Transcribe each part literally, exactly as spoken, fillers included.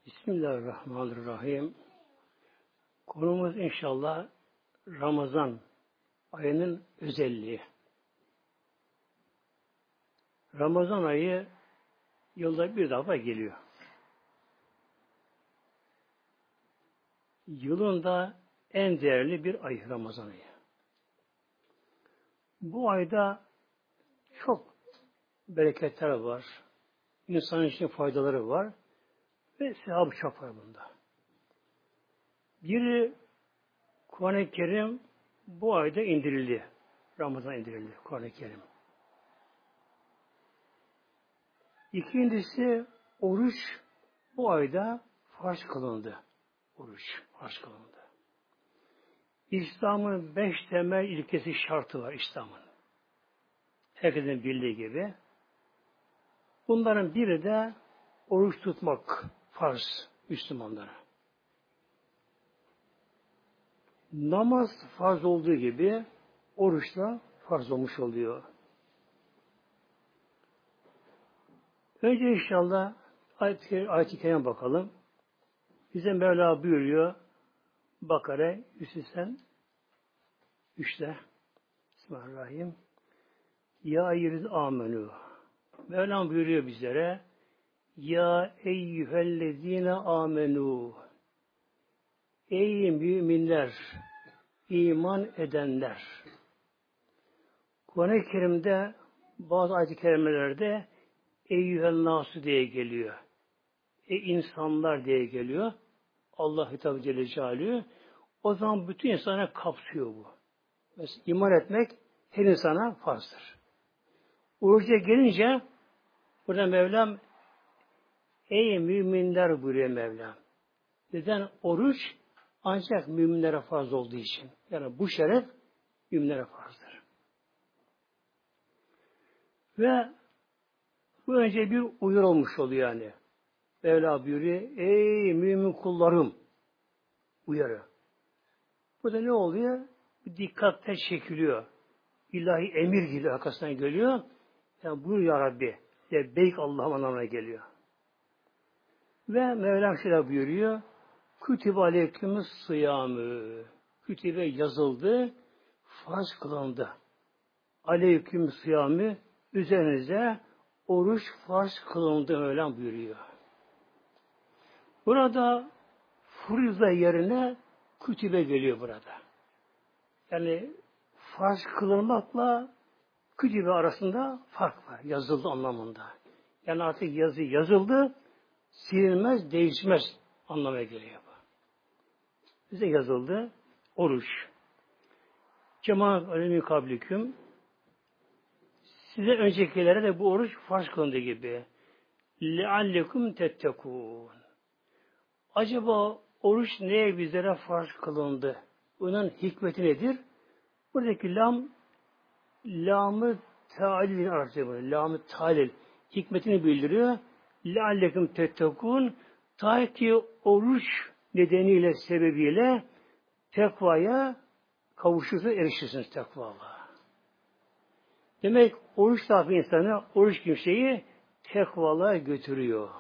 Bismillahirrahmanirrahim. Konumuz inşallah Ramazan ayının özelliği. Ramazan ayı yılda bir defa geliyor. Yılın da en değerli bir ay Ramazan ayı. Bu ayda çok bereketler var. İnsan için faydaları var. Ve sevabı çok var bunda. Biri Kur'an-ı Kerim bu ayda indirildi. Ramazan indirildi Kur'an-ı Kerim. İkincisi oruç bu ayda farz kılındı. Oruç farz kılındı. İslam'ın beş temel ilkesi şartı var İslam'ın. Herkesin bildiği gibi. Bunların biri de oruç tutmak farz Müslümanlara. Namaz farz olduğu gibi oruç da farz olmuş oluyor. Önce inşallah ayet-i ayet kerime bakalım. Bize Mevla buyuruyor Bakara yüz seksen üçte Bismillahirrahmanirrahim. Ya eyyühel amenü. Mevlam buyuruyor bizlere Ya eyyühellezine amenü. Ey müminler, iman edenler. Kur'an-ı Kerim'de bazı ayet-i kerimelerde eyyühel nasu diye geliyor. Ey insanlar diye geliyor. Allah hitabı Celle Celaluhu. O zaman bütün insana kapsıyor bu. Mesela iman etmek her insana farzdır. Oruca gelince burada Mevlam ey müminler buyuruyor Mevlam. Neden? Oruç ancak müminlere farz olduğu için. Yani bu şeref müminlere farzdır. Ve bu önce bir uyarı olmuş oluyor yani. Mevla buyuruyor. Ey mümin kullarım. Uyarı. Burada ne oluyor? Bir dikkatle çekiliyor. İlahi emir gibi arkasından geliyor. Yani buyur ya Rabbi. Lebbeyk Allah'ım anlamına geliyor. Ve Mevlam şöyle buyuruyor. Kütübe aleykümüs sıyamı. Kütübe yazıldı, farz kılındı. Aleykümüs sıyamı üzerinize oruç farz kılındı Mevlam buyuruyor. Burada furiza yerine kütübe geliyor burada. Yani farz kılınmakla kütübe arasında fark var. Yazıldı anlamında. Yani artık yazı yazıldı, silinmez, değişmez anlamına geliyor bu. Bize yazıldı oruç. Cemaat alemi kabliküm. Size öncekilere de bu oruç farz kılındığı gibi. Leallekum tettekûn. Acaba oruç neye bizlere farz kılındı? Bunun hikmeti nedir? Buradaki lam lamı talil Arapça bunu. Lamı talil hikmetini bildiriyor. Leallekum tettekûn. Ta ki oruç nedeniyle, sebebiyle tekvaya kavuşursa erişirsiniz tekvaya. Demek oruç sahibi insanı, oruç kimseyi tekvalığa götürüyor.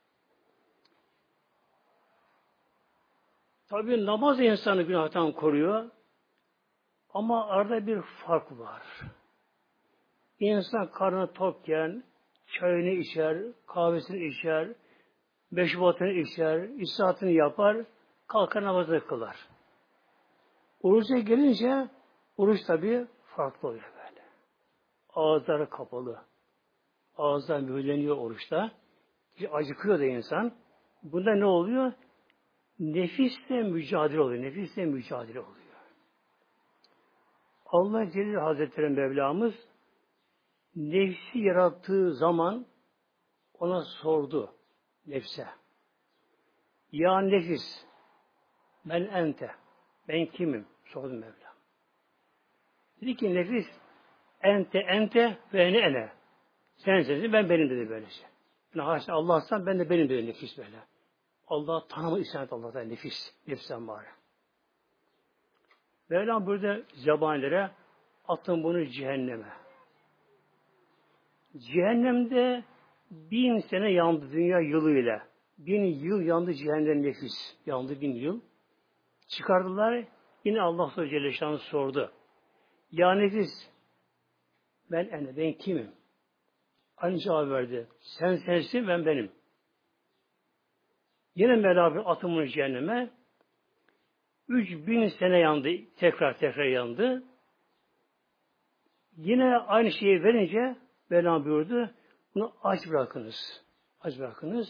Tabi namaz insanı günahtan koruyor. Ama arada bir fark var. İnsan karnı tokken çayını içer, kahvesini içer, meşrubatını içer, istirahatını yapar, kalkar namazını kılar. Oruca gelince oruç tabi farklı oluyor böyle. Ağızları kapalı. Ağızlar mühürleniyor oruçta. Acıkıyor da insan. Bunda ne oluyor? Nefisle mücadele oluyor. Nefisle mücadele oluyor. Allah Celle Hazretleri Mevlamız nefsi yarattığı zaman ona sordu nefse. Ya nefis ben ente ben kimim? Sordu Mevlam. Dedi ki nefis ente ente ve ene ene. Sen sensin ben benim dedi böylece. Yani haşa Allah'san ben de benim dedi nefis böyle. Allah tanımı isyan et Allah'tan nefis. Nefsen bari. Mevlam burada zabanilere atın bunu cehenneme. Cehennemde bin sene yandı dünya yılıyla. bin yıl yandı cehennem nefis. Yandı bin yıl. Çıkardılar. Yine Allah Celle Şanlı sordu. Ya nefis, ben ene, ben kimim? Aynı cevap verdi. Sen sensin, ben benim. Yine Mevla bir atımını cehenneme. Üç bin sene yandı. Tekrar tekrar yandı. Yine aynı şeyi verince Mevla buyurdu. Bunu aç bırakınız. Aç bırakınız.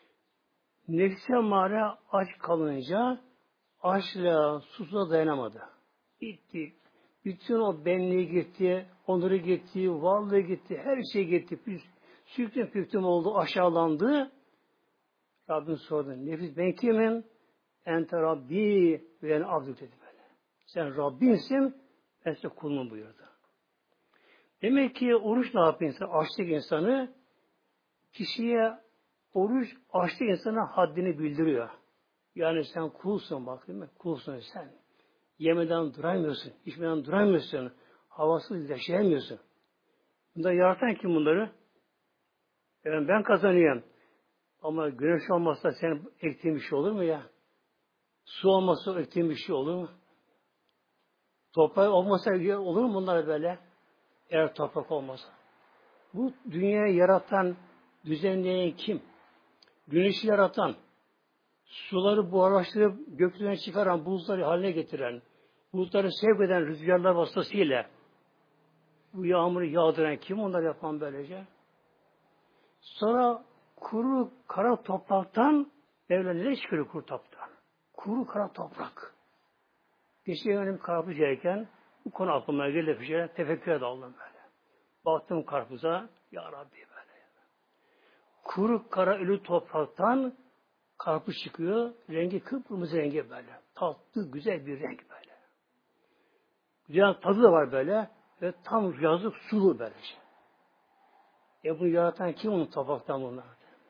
Nefse mağara aç kalınca açla, susla dayanamadı. Gitti. Bütün o benliği gitti, onuru gitti, varlığı gitti, her şey gitti. Süklüm püktüm oldu, aşağılandı. Rabbim sordu. Nefis ben kimim? Ente Rabbi ve en abdü dedi böyle. Sen Rabbinsin, ben size kulum buyurdu. Demek ki oruç ne yapıyor insan? Açlık insanı kişiye oruç açlık insana haddini bildiriyor. Yani sen kulsun bak değil mi? Kulsun sen. Yemeden duramıyorsun, içmeden duramıyorsun, havasız yaşayamıyorsun. Bunları yaratan kim bunları? Yani ben kazanıyorum. Ama güneş olmazsa senin ektiğin bir şey olur mu ya? Su olmazsa ektiğin bir şey olur mu? Toprak olmasa olur mu bunlar böyle? Eğer toprak olmasa. Bu dünyayı yaratan, düzenleyen kim? Güneşi yaratan, suları buharlaştırıp gökyüzüne çıkaran, buzları haline getiren, bulutları sevk eden rüzgarlar vasıtasıyla bu yağmuru yağdıran kim onları yapan böylece? Sonra kuru kara topraktan Mevla ne çıkıyor kuru topraktan? Kuru kara toprak. Geçen benim karpuz yerken bu konu aklıma geldi. Bir şey, tefekküre daldım böyle. Baktım karpuza, ya Rabbi böyle. Kuru kara ölü topraktan karpuz çıkıyor. Rengi kıpkırmızı rengi böyle. Tatlı, güzel bir renk böyle. Güzel tadı da var böyle. Ve tam yazık sulu böylece. E bunu yaratan kim onun topraktan bunlar?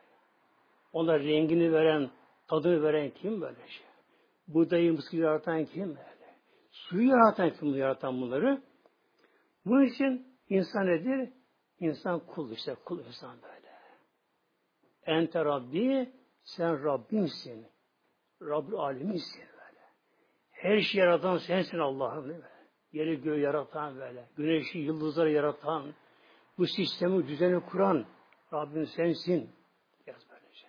Ona rengini veren, tadını veren kim böyle şey? Buğdayı, mısırı yaratan kim böyle? Suyu yaratan kim yaratan bunları? Bunun için insan nedir? İnsan kul işte, kul insan böyle. Ente Rabbi, sen Rabbimsin. Rabbül Aleminsin böyle. Her şeyi yaratan sensin Allah'ım değil mi? Yeri göğü yaratan böyle. Güneşi, yıldızları yaratan, bu sistemi, düzeni kuran Rabbim sensin. Yaz böylece.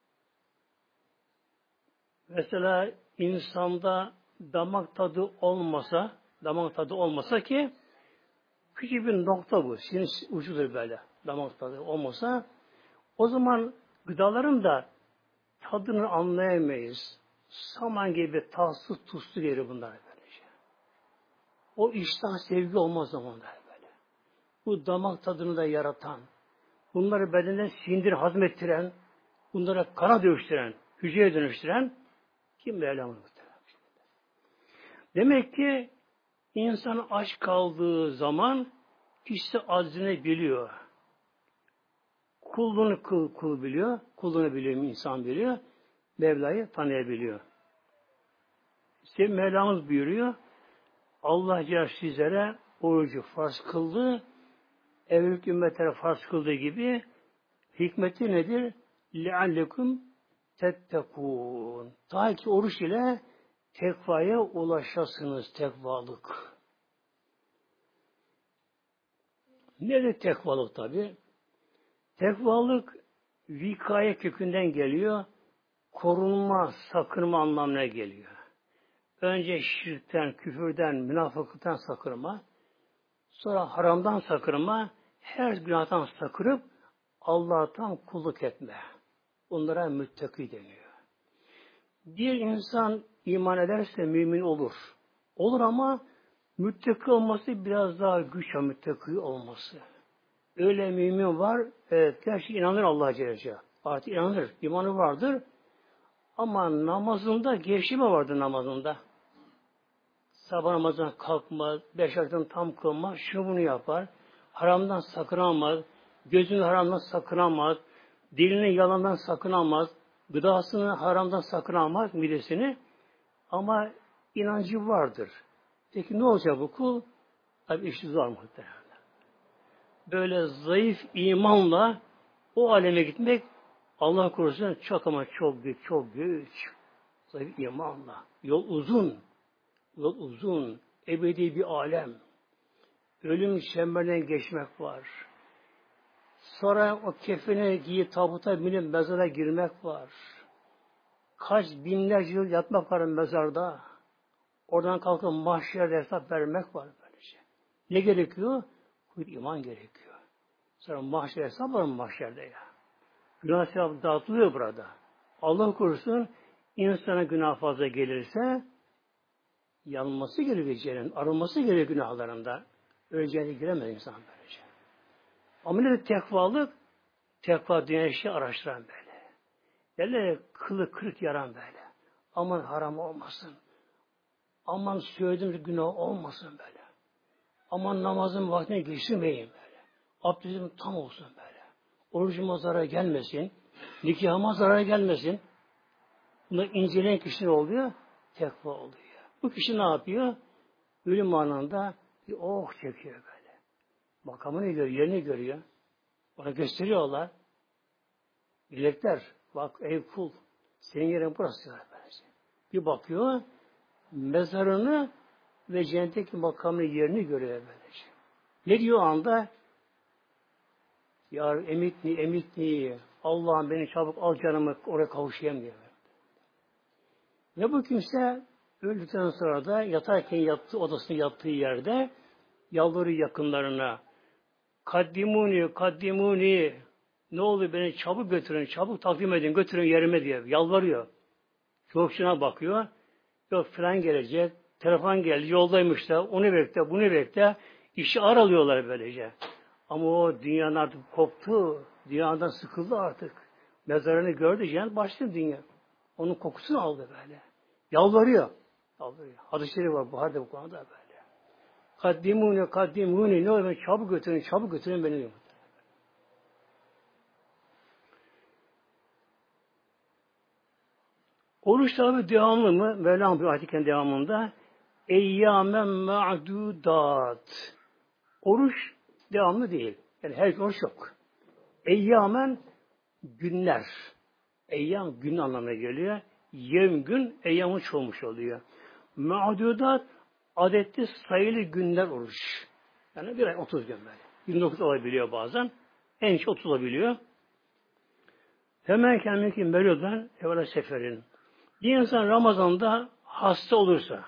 Mesela insanda damak tadı olmasa, damak tadı olmasa ki küçük bir nokta bu. Sinir ucudur böyle. Damak tadı olmasa o zaman gıdaların da tadını anlayamayız. Saman gibi tatsız tuzlu gelir bunlar böylece. O iştah sevgi olmaz zamanlar böyle. Bu damak tadını da yaratan, bunları bedenden sindir hazmettiren, bunlara kana dönüştüren, hücreye dönüştüren kim Mevlamız muhtemelen. Demek ki insan aç kaldığı zaman kişisi aczini biliyor. Kulluğunu kul, kul biliyor. Kulluğunu biliyor, insan biliyor. Mevla'yı tanıyabiliyor. İşte Mevlamız buyuruyor. Allah Celle sizlere orucu farz kıldı. Evlilik ümmetlere farz kıldığı gibi hikmeti nedir? لِعَلَّكُمْ تَتَّقُونَ. Ta ki oruç ile tekvaya ulaşasınız, tekvalık. Nedir tekvalık tabi? Tekvalık vikaye kökünden geliyor. Korunma, sakınma anlamına geliyor. Önce şirkten, küfürden, münafıklıktan sakınma. Sonra haramdan sakınma. Her günahtan sakınıp Allah'tan kulluk etme. Bunlara müttaki deniyor. Bir insan iman ederse mümin olur. Olur ama müttaki olması biraz daha güç ya müttaki olması. Öyle mümin var, evet, gerçi inanır Allah'a Celle Celaluhu. Artık inanır, imanı vardır. Ama namazında gevşeme vardır namazında. Sabah namazından kalkmaz, beş vakitten tam kılmaz, şunu bunu yapar. Haramdan sakınamaz, gözünü haramdan sakınamaz, dilini yalandan sakınamaz, gıdasını haramdan sakınamaz, midesini. Ama inancı vardır. Peki ne olacak bu kul? Tabi işi zor muhtemelen. Böyle zayıf imanla o aleme gitmek Allah korusun çok ama çok güç, çok güç. Zayıf imanla. Yol uzun. Yol uzun. Ebedi bir alem. Ölüm çemberinden geçmek var. Sonra o kefene giyip tabuta binip mezara girmek var. Kaç binlerce yıl yatmak var mezarda. Oradan kalkıp mahşerde hesap vermek var böylece. Ne gerekiyor? Kuvvet iman gerekiyor. Sonra mahşerde hesap var mı mahşerde ya? Günah sevap dağıtılıyor burada. Allah korusun insana günah fazla gelirse yanılması gerekiyor cehennem. Arınması gerekiyor günahlarında. Öleceğine giremez insan böylece. Ama ne de tekvalık? Tekva dünya işi araştıran böyle. Derler kılı kırık yaran böyle. Aman haram olmasın. Aman söylediğimiz günah olmasın böyle. Aman namazın vaktine geçirmeyin böyle. Abdestim tam olsun böyle. Orucuma zarar gelmesin. Nikahıma zarar gelmesin. Bunu inceleyen kişi ne oluyor? Tekva oluyor. Bu kişi ne yapıyor? Ölüm anında bir oh çekiyor böyle. Makamını görüyor, yerini görüyor. Ona gösteriyorlar. Dilekler. Bak ey kul. Senin yerin burası. Bir bakıyor. Mezarını ve cennetteki makamını yerini görüyor böylece. Ne diyor o anda? Ya emitni emitni. Allah'ım beni çabuk al canımı oraya kavuşayım diyor. Ve bu kimse öldükten sonra da yatarken yattığı odasında yattığı yerde yalvarıyor yakınlarına. Kaddimuni, kaddimuni. Ne olur beni çabuk götürün, çabuk takdim edin, götürün yerime diye yalvarıyor. Çocukçuna bakıyor. Yok filan gelecek, telefon geldi, yoldaymış da, onu bekle, bunu bekle. İşi aralıyorlar böylece. Ama o dünyanın artık koptu, dünyadan sıkıldı artık. Mezarını gördü, cennet başladı dünya. Onun kokusunu aldı böyle. Yalvarıyor. Yalvarıyor. Hadisleri var, Buhar'da bu konuda böyle. Kaddimuni, kaddimuni, ne olur beni çabuk götürün, çabuk götürün beni diyor. Oruç tabi devamlı mı? Mevlam bir ayetiken devamında eyyâmen ma'dudat. Oruç devamlı değil. Yani her gün oruç yok. Eyyâmen günler. Eyyam gün anlamına geliyor. Yevm gün eyyamı çoğulmuş oluyor. Ma'dudat adetli sayılı günler oruç. Yani bir ay otuz gün böyle. yirmi dokuz olabiliyor bazen. En çok otuz olabiliyor. Hemen kendimdeki melyodan evvela seferin. Bir insan Ramazan'da hasta olursa,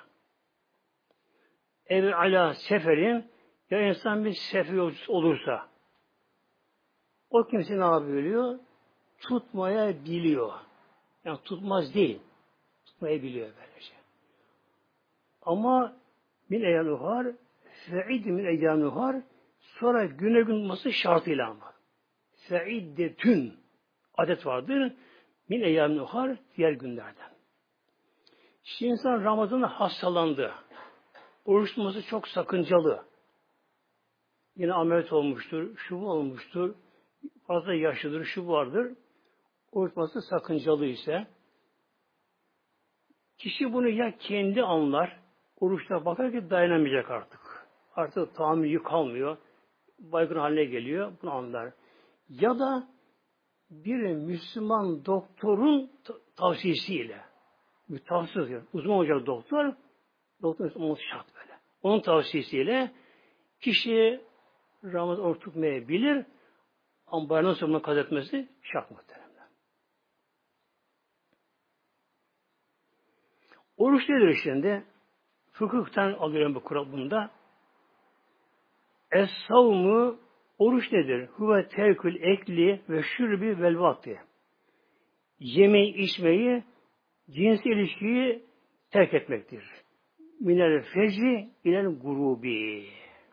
ev ala seferin, ya insan bir sefer yolcusu olursa, o kimse ne yapıyor? Tutmaya biliyor. Yani tutmaz değil. Tutmayı biliyor böylece. Ama min eyyanuhar, fe'id min eyyanuhar, sonra güne gün tutması şartıyla ama. Fe'iddetün adet vardır. Min eyyanuhar diğer günlerden. Şimdi insan Ramazan'da hastalandı. Oruç tutması çok sakıncalı. Yine ameliyat olmuştur, şu bu olmuştur, fazla yaşlıdır, şu vardır. Oruç tutması sakıncalı ise kişi bunu ya kendi anlar, oruçta bakar ki dayanamayacak artık. Artık tahammülü kalmıyor, baygın haline geliyor, bunu anlar. Ya da bir Müslüman doktorun tavsiyesiyle, bir tavsiye ediyor. Uzman olacak doktor, doktor olması şart böyle. Onun tavsiyesiyle kişi Ramazan oruç tutmayabilir ama bayramdan sonra kat etmesi şart muhtemelen. Oruç nedir şimdi? Fıkıhtan alıyorum bu kural bunda. Es-savmu oruç nedir? Huve terkül ekli ve şürbi vel vakti. Yemeği, içmeyi, cinsel ilişkiyi terk etmektir. Minel fecri ilel gurubi.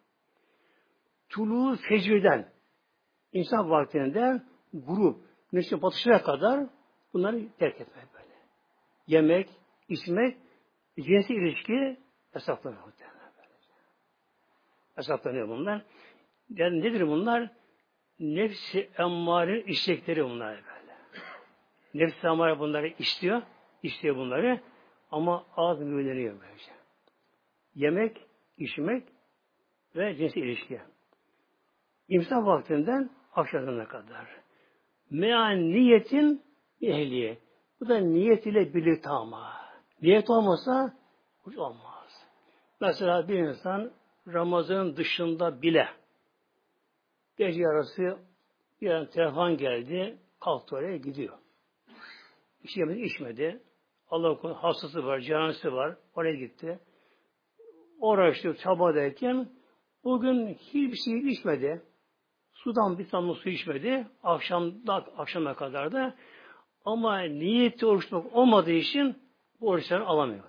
Tulu fecirden, insan vaktinden grup, güneşin batışına kadar bunları terk etmek böyle. Yemek, içmek, cinsel ilişki hesaplanıyor. Hesaplanıyor bunlar. Yani nedir bunlar? Nefsi emmare istekleri bunlar böyle. Nefsi emmare bunları istiyor, istiyor bunları ama ağız mühürleniyor böylece. Yemek, içmek ve cinsel ilişki. İmsak vaktinden akşamına kadar. Mean niyetin ehliye. Bu da niyet ile birlikte ama. Niyet olmasa hiç olmaz. Mesela bir insan Ramazan dışında bile gece yarısı bir an telefon geldi, kalktı oraya gidiyor. İş yemedi, içmedi. Allah korusun hastası var, canlısı var. Oraya gitti. Uğraştı, çabadayken bugün hiçbir şey içmedi. Sudan bir damla su içmedi. Akşamda, akşama kadar da ama niyeti oruçmak olmadığı için bu oruçları alamıyor.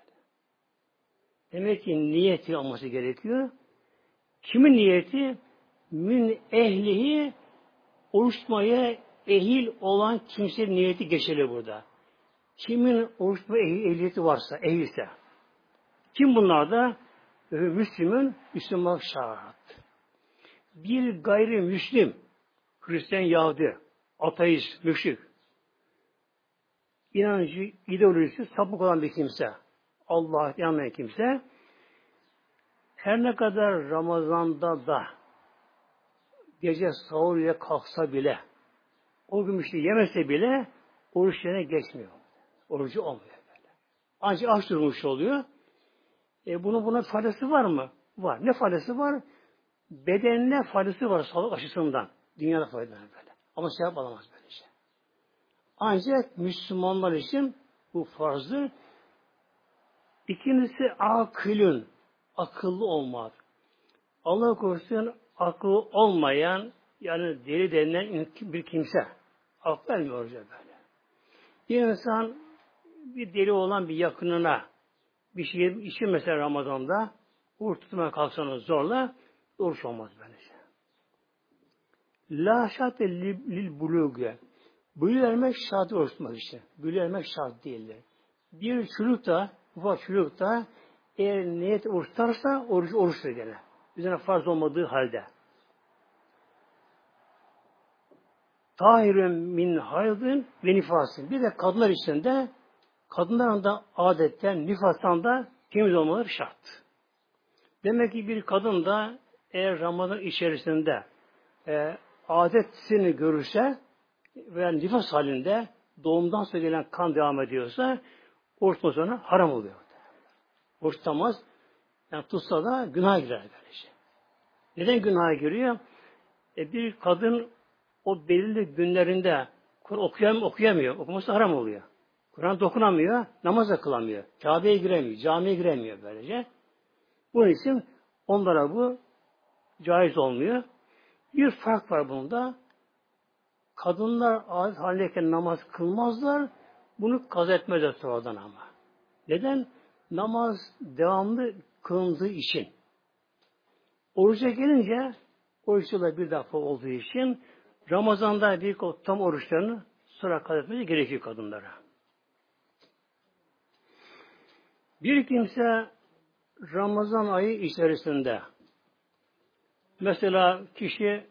Demek ki niyeti olması gerekiyor. Kimin niyeti? Min ehlihi oruç tutmaya ehil olan kimsenin niyeti geçerli burada. Kimin oruç tutmaya ehliyeti varsa, ehilse. Kim bunlar da? Müslümün, Müslüman şart. Bir gayrimüslim, Hristiyan, Yahudi, ateist, müşrik, inancı, ideolojisi sapık olan bir kimse, Allah'a inanmayan kimse, her ne kadar Ramazan'da da gece sahur ile kalksa bile, o gün bir şey yemese bile oruç yerine geçmiyor. Orucu olmuyor böyle. Ancak aç durmuş oluyor. E bunun buna faydası var mı? Var. Ne faydası var? Bedenine faydası var sağlık açısından. Dünyada faydaları böyle. Ama sevap alamaz böyle şey. Ancak Müslümanlar için bu farzdır. İkincisi akılın. Akıllı olmak. Allah korusun akıllı olmayan yani deli denilen bir kimse. Akıl vermiyor böyle. Bir insan bir deli olan bir yakınına bir şey için mesela Ramazan'da oruç tutmaya kalksanız zorla oruç olmaz böylece. La şarte lil buluge. Bülü vermek şart oruç tutmaz işte. Bülü vermek şart değildir. Bir çocuk da, ufak çocuk da eğer niyet oruç tutarsa oruç oruçtur gene. Üzerine farz olmadığı halde. Tahirün min haydın ve nifasın. Bir de kadınlar için de kadınların da adetten, nifastan da temiz olmaları şart. Demek ki bir kadın da eğer Ramazan içerisinde e, adetini görürse veya nifas halinde doğumdan sonra gelen kan devam ediyorsa oruç sonra haram oluyor. Oruç tutamaz. Yani tutsa da günah girer böylece. Neden günah giriyor? E, bir kadın o belirli günlerinde Kur'an okuyam okuyamıyor. Okuması haram oluyor. Kur'an dokunamıyor, namaz da kılamıyor. Kabe'ye giremiyor, camiye giremiyor böylece. Bunun için onlara bu caiz olmuyor. Bir fark var bunda. Kadınlar adet halindeyken namaz kılmazlar. Bunu kaza etmezler sonradan ama. Neden? Namaz devamlı kılındığı için. Oruca gelince oruçla bir defa olduğu için Ramazan'da bir tam oruçlarını sonra kaza etmesi gerekiyor kadınlara. Bir kimse Ramazan ayı içerisinde mesela kişi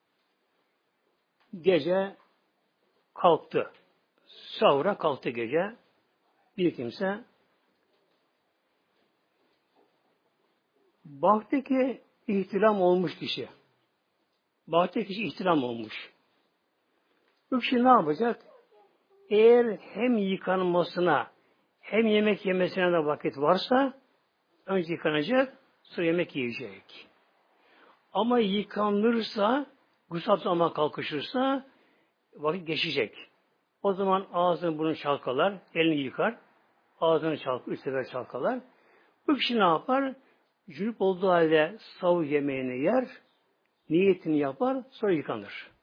gece kalktı. Sahura kalktı gece. Bir kimse baktı ki ihtilam olmuş kişi. Baktı kişi ihtilam olmuş. Bu kişi ne yapacak? Eğer hem yıkanmasına hem yemek yemesine de vakit varsa önce yıkanacak, sonra yemek yiyecek. Ama yıkanırsa, gusül abdesti kalkışırsa vakit geçecek. O zaman ağzını burnunu çalkalar, elini yıkar, ağzını çalkar, üç sefer çalkalar. Bu kişi ne yapar? Cünüp olduğu halde sahur yemeğini yer, niyetini yapar, sonra yıkanır.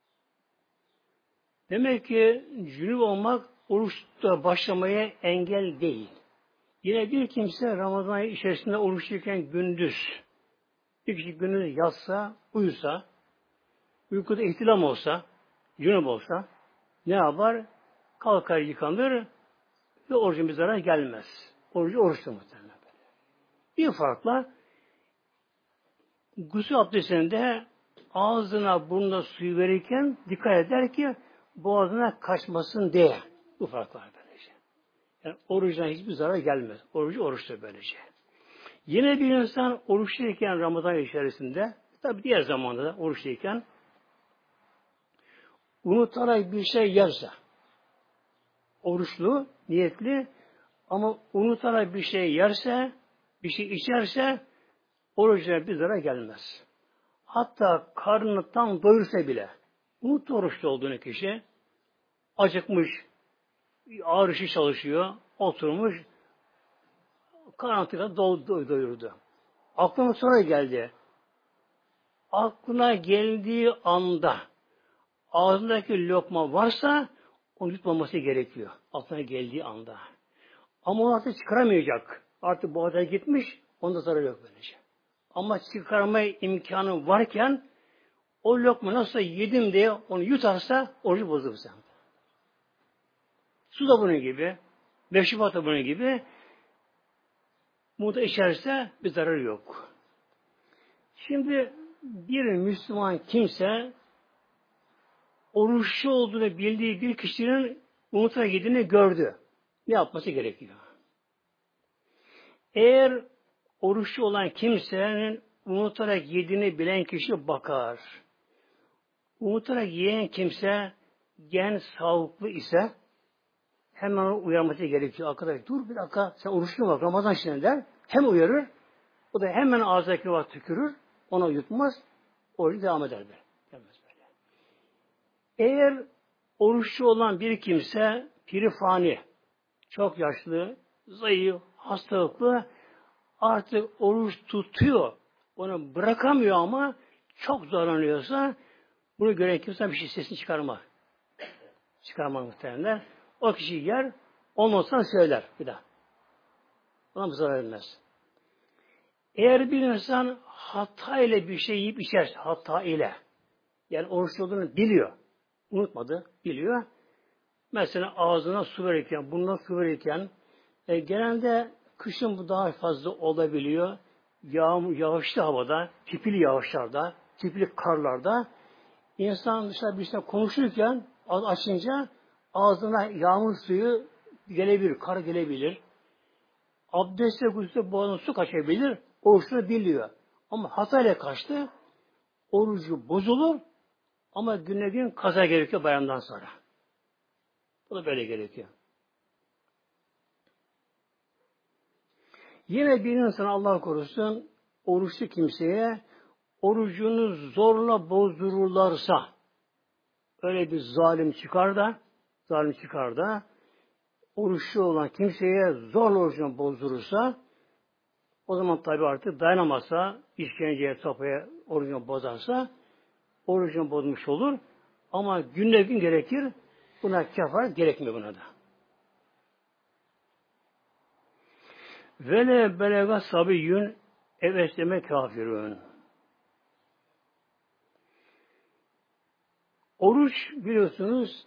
Demek ki cünüp olmak oruçta başlamaya engel değil. Yine bir kimse Ramazan ayı içerisinde oruçluyken gündüz, bir kişi gündüz yatsa, uyusa, uykuda ihtilam olsa, cünüp olsa, ne yapar? Kalkar yıkanır ve orucun bir zarar gelmez. Orucu oruçlu muhtemelen. Bir farkla gusül abdestinde ağzına burnuna suyu verirken dikkat eder ki boğazına kaçmasın diye. Bu fark var böylece. Yani oruçtan hiçbir zarar gelmez. Orucu oruçtur böylece. Yine bir insan oruçluyken Ramazan içerisinde, tabi diğer zamanda da oruçluyken unutarak bir şey yerse, oruçlu, niyetli ama unutarak bir şey yerse, bir şey içerse orucuna bir zarar gelmez. Hatta karnını tam doyursa bile unuttu oruçlu olduğunu kişi, acıkmış, ağır işi çalışıyor, oturmuş, karantina do do doyurdu. Aklına sonra geldi. Aklına geldiği anda ağzındaki lokma varsa onu yutmaması gerekiyor. Aklına geldiği anda. Ama onu artık çıkaramayacak. Artık boğaza gitmiş, onda zarar yok böylece. Ama çıkarma imkanı varken o lokma nasıl yedim diye onu yutarsa orucu bozulur. Su da bunun gibi, meşrubat da bunun gibi muda içerse bir zararı yok. Şimdi bir Müslüman kimse oruçlu olduğunu bildiği bir kişinin unutarak yediğini gördü. Ne yapması gerekiyor? Eğer oruçlu olan kimsenin unutarak yediğini bilen kişi bakar. Unutarak yiyen kimse gen sağlıklı ise hemen uyarması gerekiyor. Arkadaş dur bir dakika sen oruçlu bak Ramazan şimdi der. Hem uyarır. O da hemen ağzındaki var tükürür. Ona yutmaz. Orucu devam eder. Böyle. Eğer oruçlu olan bir kimse pirifani, çok yaşlı, zayıf, hastalıklı artık oruç tutuyor. Onu bırakamıyor ama çok zorlanıyorsa bunu gören kimse bir şey sesini çıkarmaz. Çıkarmaz muhtemelen. O kişi yer, olmazsa söyler bir daha. Ona bu zarar vermez. Eğer bir insan hata ile bir şey yiyip içerse, hata ile, yani oruçlu olduğunu biliyor, unutmadı, biliyor. Mesela ağzına su verirken, burnuna su verirken, e, genelde kışın bu daha fazla olabiliyor. Yağmur, yağışlı havada, tipili yağışlarda, tipili karlarda, insan dışarı bir şey konuşurken, ağzı açınca ağzına yağmur suyu gelebilir, kar gelebilir. Abdestle gusülde boğazına su kaçabilir, oruçlu biliyor. Ama hatayla kaçtı, orucu bozulur ama güne gün kaza gerekiyor bayramdan sonra. Bu da böyle gerekiyor. Yine bir insan Allah korusun oruçlu kimseye orucunu zorla bozdururlarsa öyle bir zalim çıkar da zalim çıkar da oruçlu olan kimseye zorla orucunu bozdurursa o zaman tabi artık dayanamazsa işkenceye, sopaya orucunu bozarsa orucunu bozmuş olur ama günle gün gerekir. Buna kefaret gerekmiyor buna da. Vele belega sabiyyün ev esleme kafirün. Oruç biliyorsunuz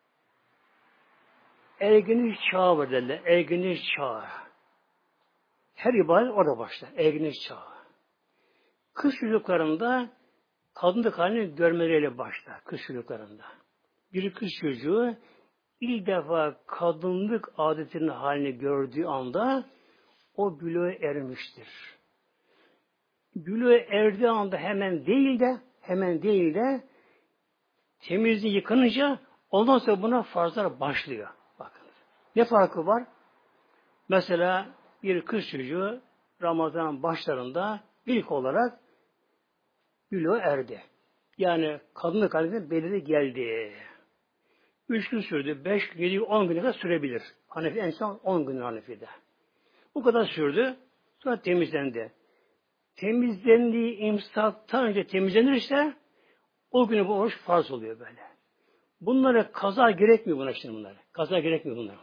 erginlik çağı var derler. Erginlik çağı. Her ibadet orada başlar. Erginlik çağı. Kız çocuklarında kadınlık halini görmeleriyle başlar. Kız çocuklarında. Bir kız çocuğu ilk defa kadınlık adetinin halini gördüğü anda o bülüğe ermiştir. Bülüğe erdiği anda hemen değil de hemen değil de temizliği yıkanınca ondan sonra buna farzlar başlıyor. Bakın. Ne farkı var? Mesela bir kız çocuğu Ramazan başlarında ilk olarak bülüğe erdi. Yani kadınlık halinde belirli geldi. Üç gün sürdü. Beş, yedi, on güne kadar sürebilir. Hanefi en son on gün Hanefi'de. Bu kadar sürdü. Sonra temizlendi. Temizlendiği imsaktan önce temizlenirse o günü bu oruç farz oluyor böyle. Bunlara kaza gerekmiyor buna şimdi bunlara. Kaza gerekmiyor bunlara.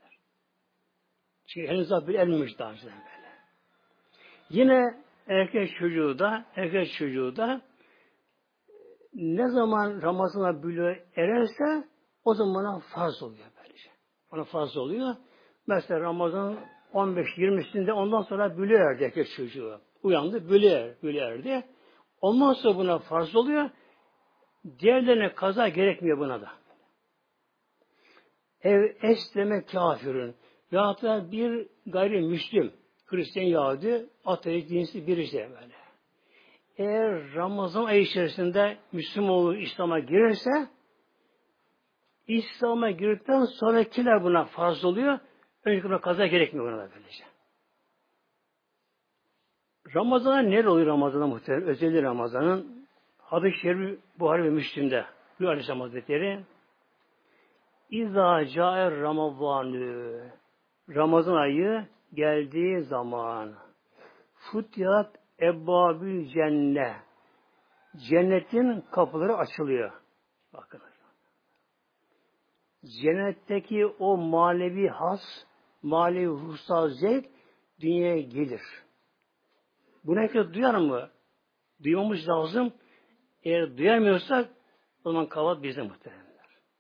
Çünkü henüz daha bir elmemiş daha önce böyle. Yine erkek çocuğu da erkek çocuğu da ne zaman Ramazan'a bülüğe ererse o zaman ona farz oluyor böylece. Ona farz oluyor. Mesela Ramazan on beş yirmisinde ondan sonra bülüğe erdi erkek çocuğu. Uyandı, bülüğe, bülüğe erdi. Ondan sonra buna farz oluyor. Diğerlerine kaza gerekmiyor buna da. Ev esleme kafirin. Veyahut da bir gayrimüslim, Hristiyan Yahudi, ateist dinsiz birisi böyle. Eğer Ramazan ayı içerisinde Müslüman olur, İslam'a girerse İslam'a girdikten sonrakiler buna farz oluyor. Önce buna kaza gerekmiyor buna da böylece. Ramazan'a ne oluyor Ramazan'a muhtemelen? Özellikle Ramazan'ın hadis-i şerif Buhari ve Müslim'de. Bu Aleyhisselam Hazretleri İzâ câer Ramazanü Ramazan ayı geldiği zaman Futiyat ebbâbül cennet Cennetin kapıları açılıyor. Bakın. Cennetteki o manevi has, manevi ruhsal zevk dünyaya gelir. Bunu herkes duyar mı? Duymamız lazım. Eğer duyamıyorsak o zaman kavat bizde muhtemelenler.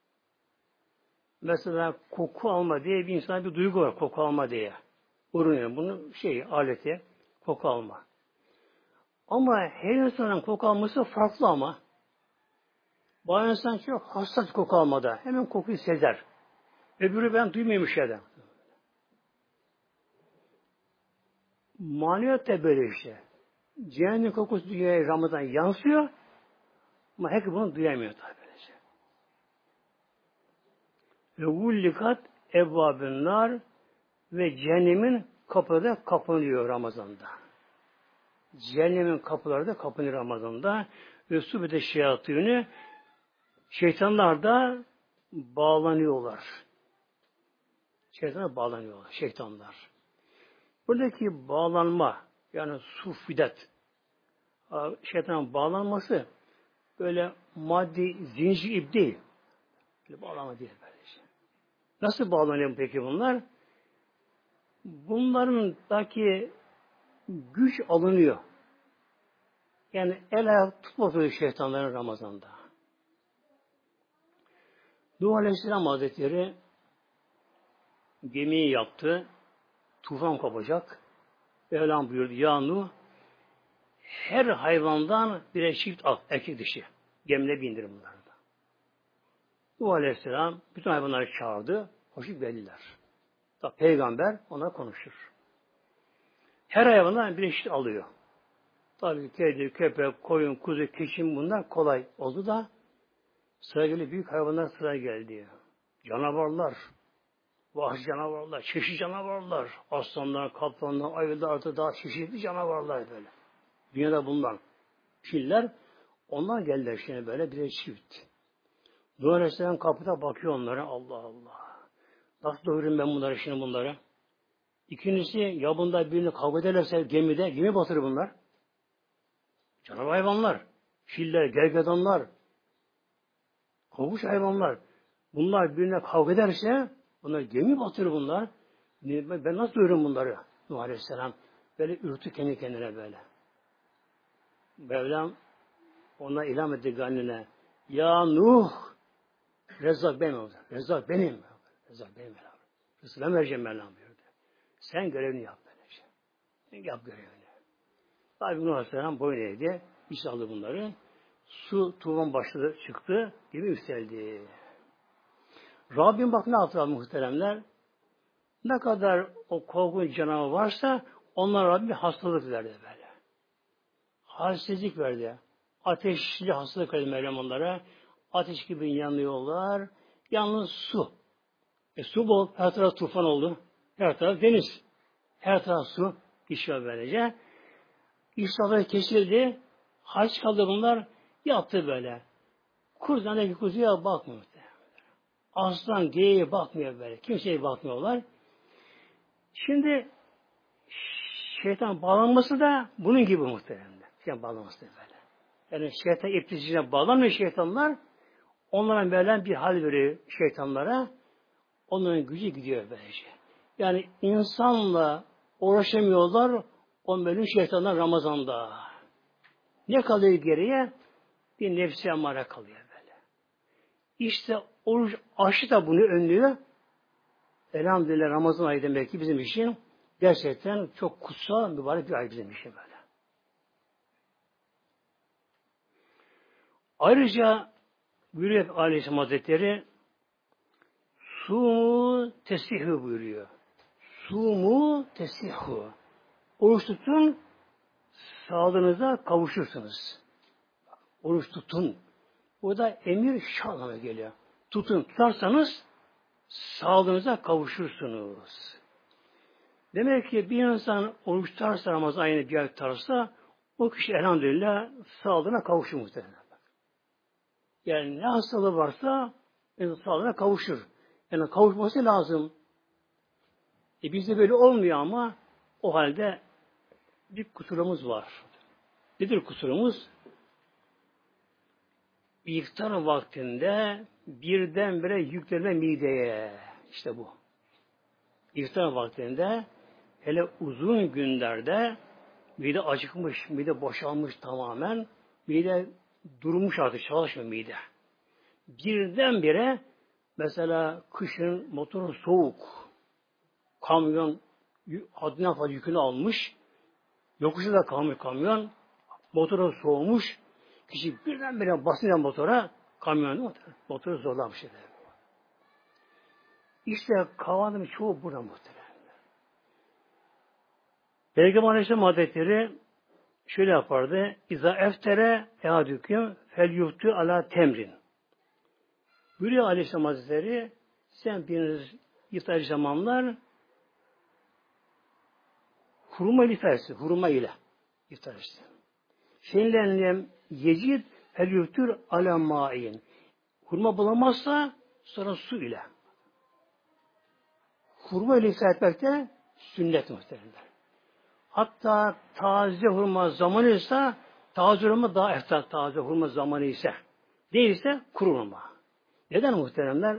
Mesela koku alma diye bir insana bir duygu var. Koku alma diye. Uğrunuyor. Bunun şey aleti koku alma. Ama her insanın koku alması farklı ama. Bazı insan çok hassas koku almada. Hemen kokuyu sezer. Öbürü ben duymuyormuş yerden. Maneviyat da böyle işte. Cehennem kokusu dünyaya Ramazan yansıyor. Ama herkes bunu duyamıyor tabi böylece. Ve vullikat evvabın nar ve cehennemin kapıları da kapanıyor Ramazan'da. Cehennemin kapıları da kapanıyor Ramazan'da. Ve subide şeyatını şeytanlar da bağlanıyorlar. Şeytana bağlanıyorlar. Şeytanlar. Buradaki bağlanma yani sufidet şeytanın bağlanması böyle maddi zincir ip değil. Böyle bağlanma değil böylece. Nasıl bağlanıyor peki bunlar? Bunlarındaki güç alınıyor. Yani el ayak tutmaz şeytanların Ramazan'da. Nuh Aleyhisselam Hazretleri gemiyi yaptı. Tufan kopacak. Mevlam buyurdu. Ya Nuh her hayvandan birer çift al. Erkek dişi. Gemine bindir bunları da. Nuh Aleyhisselam bütün hayvanları çağırdı. Hoşluk belliler. Tabi peygamber ona konuşur. Her hayvandan birer çift alıyor. Tabi kedi, köpek, koyun, kuzu, keçi bunlar kolay oldu da sıra geldi. Büyük hayvanlar sıra geldi. Canavarlar. Vahşi canavarlar, çeşitli canavarlar, aslanlar, kaplanlar, ayılar, artı daha çeşitli canavarlar böyle. Dünyada bulunan filler, onlar geldiler şimdi böyle bir çift. Nuh Aleyhisselam kapıda bakıyor onlara, Allah Allah. Nasıl doyurayım ben bunları şimdi bunları? İkincisi, ya bunda birini kavga ederlerse gemide, gemi batırır bunlar. Canavar hayvanlar, filler, gergedanlar, kovuş hayvanlar. Bunlar birine kavga ederse, bunlar gemi batırır bunlar. Ben nasıl görüyorum bunları? Nuh Aleyhisselam böyle ürktü kendi kendine böyle. Mevlam ona ilham etti gönlüne. Ya Nuh Rezzak benim oldu. Rezzak benim. Rezzak benim. Rızkı ben vereceğim Mevlam buyurdu. Sen görevini yap böylece. Sen yap görevini. Tabi Nuh Aleyhisselam boyun eğdi. İşte aldı bunları. Su tuğban başladı çıktı. Gibi yükseldi. Rabbim bak ne yaptı muhteremler? Ne kadar o korkunç canavar varsa onlar Rabbim hastalık verdi böyle. Halsizlik verdi. Ateşli hastalık verdi Mevlam onlara. Ateş gibi yanıyorlar. Yalnız su. E su bol. Her taraf tufan oldu. Her taraf deniz. Her taraf su. İşler böylece. İştahları kesildi. Haç kaldı bunlar. Yattı böyle. Kurzandaki kuzuya bakmıyor. Aslan geyiğe bakmıyor böyle. Kimseye bakmıyorlar. Şimdi şeytan bağlanması da bunun gibi muhtemelen. Şeytan bağlanması da böyle. Yani şeytan iplisine bağlanmıyor şeytanlar. Onlara böyle bir hal veriyor şeytanlara. Onların gücü gidiyor böylece. Yani insanla uğraşamıyorlar o bölüm şeytanlar Ramazan'da. Ne kalıyor geriye? Bir nefsi emmare kalıyor böyle. İşte oruç aşı da bunu önlüyor. Elhamdülillah Ramazan ayı demek ki bizim için gerçekten çok kutsal, mübarek bir ay bizim için böyle. Ayrıca buyuruyor Aleyhisselam Hazretleri Sumu tesihü buyuruyor. Sumu tesihü. Oruç tutun, sağlığınıza kavuşursunuz. Oruç tutun. Bu da emir şartına geliyor. tutun, tutarsanız sağlığınıza kavuşursunuz. Demek ki bir insan oruç tutarsa, Ramazan ayını bir ay tutarsa, o kişi elhamdülillah sağlığına kavuşur muhtemelen. Yani ne hastalığı varsa yani sağlığına kavuşur. Yani kavuşması lazım. E bizde böyle olmuyor ama o halde bir kusurumuz var. Nedir kusurumuz? İftar vaktinde birdenbire yüklenme mideye. İşte bu. İftar vaktinde hele uzun günlerde mide acıkmış, mide boşalmış tamamen. Mide durmuş artık, çalışmıyor mide. Birdenbire mesela kışın motoru soğuk, kamyon haddinden fazla yükünü almış, yokuşta da kalmış kamyon, motoru soğumuş, kişi birdenbire basınca motora, kamyonu motoru, motoru zorlamış. İşte kavanın çoğu burada muhtemelen. Peygamber Aleyhisselam Hazretleri şöyle yapardı. İza eftere ehadüküm fel yuhtu ala temrin. Buyuruyor Aleyhisselam Hazretleri, sen biriniz iftar zamanlar hurma ile iftarsı, hurma ile iftar işte. Şeyinlerle yecid fel yuhtur ala ma'in. Hurma bulamazsa sonra su ile. Hurma ile iftar etmekte sünnet muhtemelen. Hatta taze hurma zamanı ise taze hurma daha eftar, taze hurma zamanı ise değilse kuru hurma. Neden muhteremler?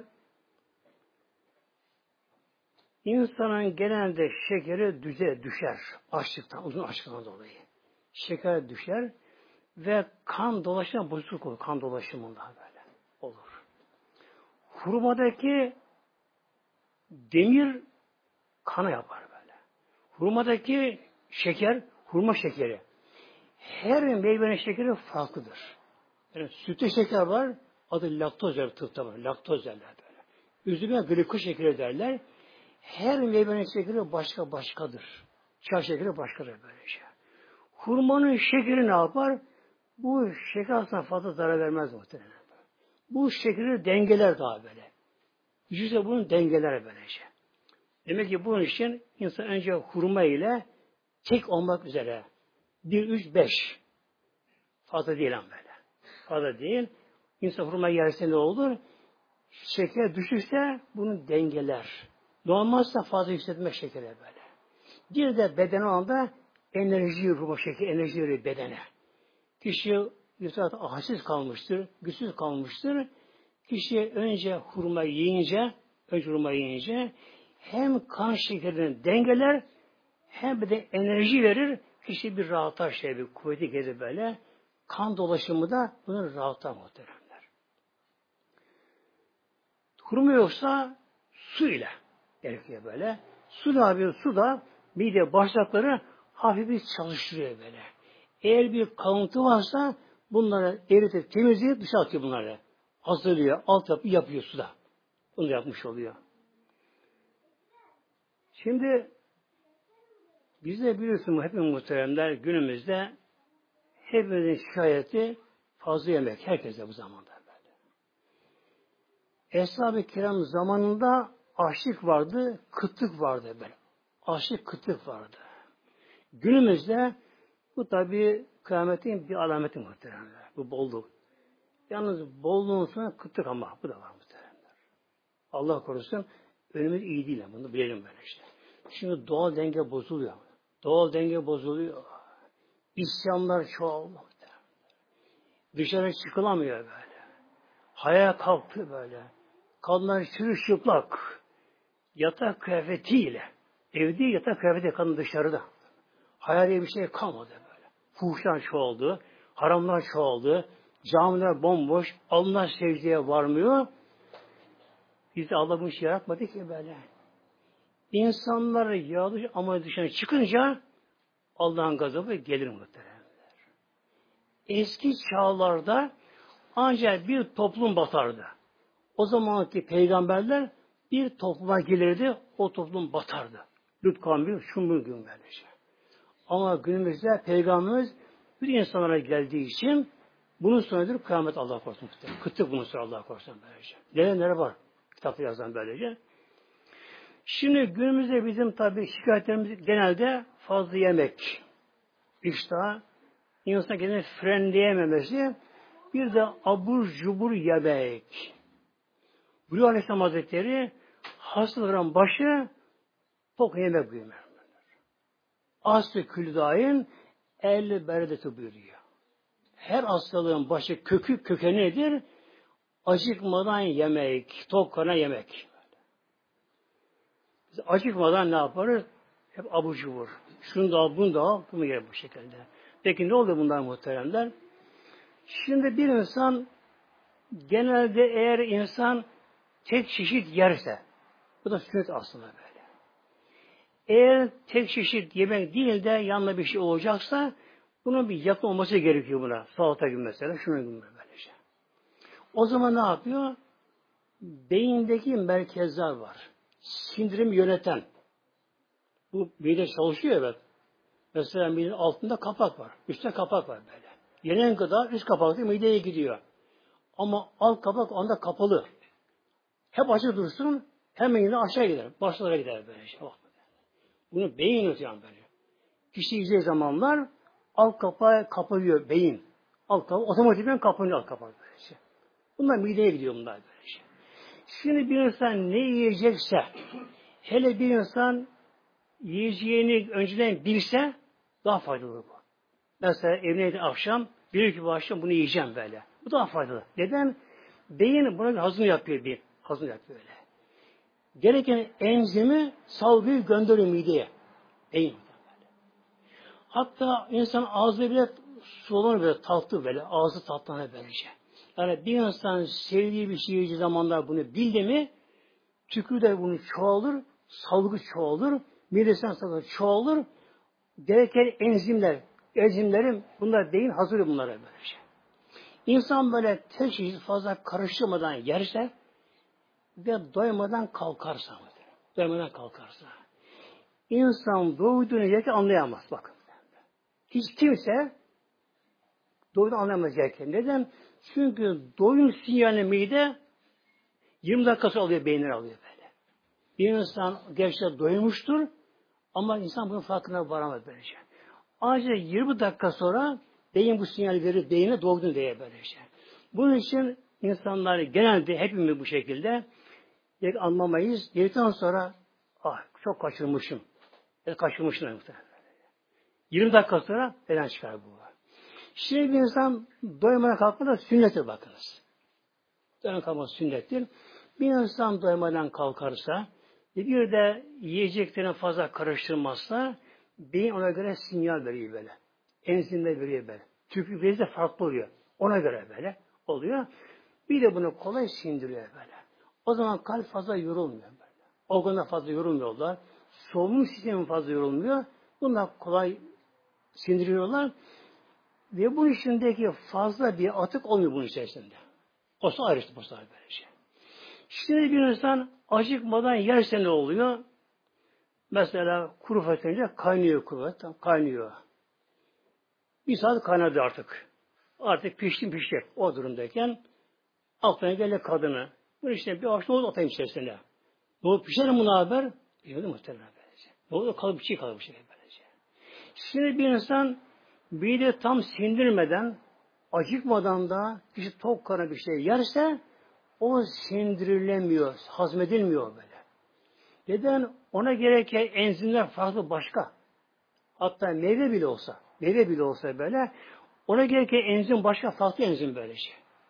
İnsanın genelde şekeri düze düşer. Açlıktan, uzun açlıktan dolayı. Şeker düşer ve kan dolaşımı bozukluk olur. Kan dolaşımında böyle olur. Hurmadaki demir kana yapar böyle. Hurmadaki şeker, hurma şekeri. Her meyvenin şekeri farklıdır. Yani sütte şeker var, adı laktoz der, tıpta var. Laktoz derler böyle. Üzümüne glikoz şekeri derler. Her meyvenin şekeri başka başkadır. Çay şekeri başkadır böylece. Hurmanın şekeri ne yapar? Bu şeker aslında fazla zarar vermez muhtemelen. Bu şekeri dengeler daha böyle. Yüzde bunun dengeler böylece. Demek ki bunun için insan önce hurma ile tek olmak üzere bir, üç, beş fazla değil ama böyle. Fazla değil. İnsan hurma yerse ne olur? Şeker düşürse bunu dengeler. Normalse fazla yükseltmek şekere böyle. Bir de beden anda enerji hurma şekeri, enerji veriyor bedene. Kişi yutarak halsiz kalmıştır, güçsüz kalmıştır. Kişi önce hurma yiyince, önce hurma yiyince hem kan şekerini dengeler hem de enerji verir. Kişi bir rahatlar şey, bir kuvveti gelir böyle. Kan dolaşımı da bunu rahatlar muhteremler. Hurma yoksa su ile gerekiyor böyle. Su da bir su da mide bağırsakları hafif bir çalıştırıyor böyle. Eğer bir kalıntı varsa bunları eritip temizleyip dışa atıyor bunları. Hazırlıyor, altyapı yapıyor suda. Bunu yapmış oluyor. Şimdi bizde biliyorsunuz hepimiz muhteremler günümüzde hepimizin şikayeti fazla yemek. Herkese bu zamanda böyle. Eshab-ı Kiram zamanında açlık vardı, kıtlık vardı böyle. Açlık, kıtlık vardı. Günümüzde bu tabi kıyametin bir alameti muhteremler. Bu bolluk. Yalnız bolluğun sonra kıtlık ama bu da var muhteremler. Allah korusun önümüz iyi değil. Bunu bilelim böyle işte. Şimdi doğal denge bozuluyor. Doğal denge bozuluyor. İsyanlar çoğaldı. Dışarı çıkılamıyor böyle. Hayal kalktı böyle. Kadınlar çırılçıplak. Yatak kıyafetiyle. Evde yatak kıyafeti kadın dışarıda. Hayal diye bir şey kalmadı böyle. Fuhuşlar çoğaldı. Haramlar çoğaldı. Camiler bomboş. Allah secdeye varmıyor. Biz de Allah bu işi yaratmadı ki böyle. İnsanlar yağlı ama dışarı çıkınca Allah'ın gazabı gelir muhteremler. Eski çağlarda ancak bir toplum batardı. O zamanki peygamberler bir topluma gelirdi, o toplum batardı. Lut kavmi, şunlu gün böylece. Ama günümüzde peygamberimiz bir insanlara geldiği için Bunun sonucudur kıyamet Allah korusun. Kıtlık bunun sonu Allah korusun böylece. Neler neler var kitapta yazan böylece. Şimdi günümüzde bizim tabii şikayetlerimiz genelde fazla yemek. İştah, insan kendini frenleyememesi, bir de abur cubur yemek. Buyuruyor Aleyhisselam Hazretleri, hastaların başı tok yemek buyuruyor. Aslı küldain el beredeti buyuruyor. Her hastalığın başı kökü kökeni nedir? Acıkmadan yemek, tok karnına yemek. Biz acıkmadan ne yaparız? Hep abur cubur. Şunu da al, bunu da al, bunu yer bu şekilde. Peki ne oluyor bunlar muhteremler? Şimdi bir insan genelde eğer insan tek çeşit yerse, bu da sünnet aslında böyle. Eğer tek çeşit yemek değil de yanında bir şey olacaksa bunun bir yakın olması gerekiyor buna. Salata gibi mesela, şunun gibi böylece. O zaman ne yapıyor? Beyindeki merkezler var. Sindirim yöneten. Bu mide çalışıyor evet. Mesela midenin altında kapak var. Üstte kapak var böyle. Yenen gıda üst kapakta mideye gidiyor. Ama alt kapak onda kapalı. Hep açık dursun, hemen yine aşağı gider. Başlara gider böylece. Oh. Bunu beyin yönetiyor böyle. Kişi yiyeceği zamanlar alt kapağı kapalıyor beyin. Alt kapağı otomatikman kapanıyor alt kapağı böylece. Bunlar mideye gidiyor bunlar böylece. Şimdi bir insan ne yiyecekse, hele bir insan yiyeceğini önceden bilse daha faydalı bu. Mesela evine akşam, bir ki bu akşam bunu yiyeceğim böyle. Bu daha faydalı. Neden? Beyin buna bir hazım yapıyor bir. Hazım yapıyor öyle. Gereken enzimi salgıyı gönderiyor mideye. Beyin. Hatta insan ağzı bile sulanır böyle tatlı böyle. Ağzı tatlanır böylece. Yani bir insan sevdiği bir şey yiyeceği zamanlar bunu bildi mi tükürü de bunu çoğalır, salgı çoğalır, midesinden salgı çoğalır. Gereken enzimler, enzimlerin bunlar beyin hazır bunlara böylece. İnsan böyle tek çeşit fazla karıştırmadan yerse ve doymadan kalkarsa, doymadan kalkarsa, insan doyduğunu yerken anlayamaz. Bakın. Hiç kimse doyduğunu anlayamaz yerken. Neden? Çünkü doyum sinyalini mide yirmi dakikası alıyor, beynler alıyor böyle. Bir insan gerçekten doymuştur ama insan bunun farkına varamaz böylece. Ancak yirmi dakika sonra beyin bu sinyali verir, beyine doydun diye böylece. Bunun için insanlar genelde hepimiz bu şekilde anlamayız. Yedikten sonra ah çok kaçırmışım. Ya kaçırmışım. yirmi dakika sonra beden çıkar bu. Şimdi bir insan doymana kalkmadan sünnete bakınız. Doymana kalkması sünnettir. Bir insan doymadan kalkarsa bir de yiyeceklerini fazla karıştırmazsa beyin ona göre sinyal veriyor böyle. Enzimler veriyor böyle. Tükürük bezi de farklı oluyor. Ona göre böyle oluyor. Bir de bunu kolay sindiriyor böyle. O zaman kalp fazla yorulmuyor böyle. Organlar fazla yorulmuyorlar. Solunum sistemi fazla yorulmuyor. Bunlar kolay sindiriyorlar. Ve bunun içindeki fazla bir atık olmuyor bunun içerisinde. O da ayrıştı bu sefer böyle şey. Şimdi bir insan acıkmadan yerse ne oluyor? Mesela kuru fasulye kaynıyor kuru fasulye, kaynıyor. Bir saat kaynadı artık. Artık pişti pişecek o durumdayken aklına gele kadını. Bunu işte bir avuç nohut atayım içerisine. Nohut pişer mi buna haber? Bilmiyorum muhtemelen böylece. Nohut kalıp bir şey kalıp bir şey böylece. Şimdi bir insan bir de tam sindirmeden, acıkmadan da kişi tok karnına bir şey yerse o sindirilemiyor, hazmedilmiyor böyle. Neden? Ona gereken enzimler farklı başka. Hatta meyve bile olsa, meyve bile olsa böyle, ona gereken enzim başka, farklı enzim böylece.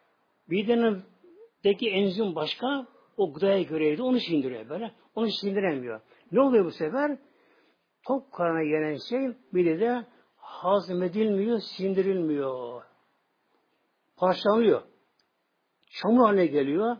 Midenindeki enzim başka, o gıdaya göreydi, onu sindiriyor böyle. Onu sindiremiyor. Ne oluyor bu sefer? Tok karnına gelen şey midede hazmedilmiyor, sindirilmiyor. Parçalanıyor. Çamur haline geliyor.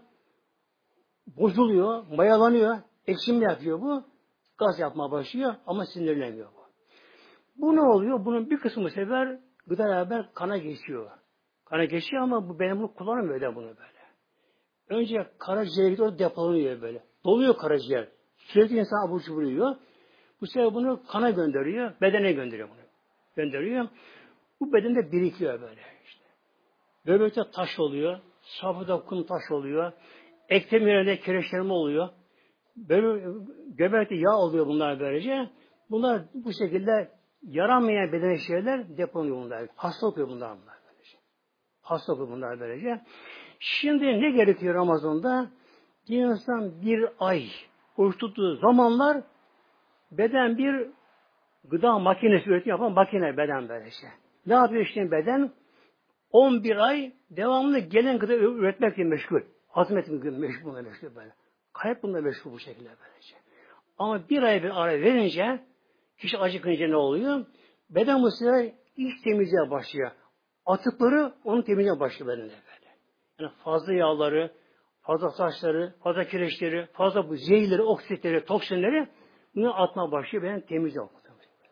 Bozuluyor, mayalanıyor. Eksim yapıyor bu. Gaz yapmaya başlıyor ama sindirilemiyor bu. Bu ne oluyor? Bunun bir kısmı sefer gıda beraber kana geçiyor. Kana geçiyor ama bu benim bunu kullanamıyor da bunu böyle. Önce karaciğere gidiyor, depolanıyor böyle. Doluyor karaciğer. Sürekli insan abur cubur yiyor. Bu sefer bunu kana gönderiyor, bedene gönderiyor bunu. Gönderiyor. Bu bedende birikiyor böyle işte. Böbrekte taş oluyor. Safhada kum taş oluyor. Eklem yerinde kireçlenme oluyor. Böyle göbekte yağ oluyor bunlar böylece. Bunlar bu şekilde yaramayan beden şeyler deponuyor bunlar. Hasta oluyor bunlar bunlar böylece. Hasta oluyor bunlar böylece. Şimdi ne gerekiyor Ramazan'da? Bir insan bir ay oruç tuttuğu zamanlar beden bir gıda makinesi üretim yapan makine beden böylece. Ne yapıyor işte beden? on bir ay devamlı gelen gıda üretmekle meşgul. Hazmetmek meşgul bununla meşgul böyle. Kalp bununla meşgul bu şekilde böylece. Ama bir ay bir ara verince kişi acıkınca ne oluyor? Beden bu sefer iç temizliğe başlıyor. Atıkları onun temizliğe başlıyor bedeninde böyle. Yani fazla yağları, fazla taşları, fazla kireçleri, fazla bu zehirleri, oksitleri, toksinleri bunu atmaya başlıyor. Beden temizliğe başlıyor.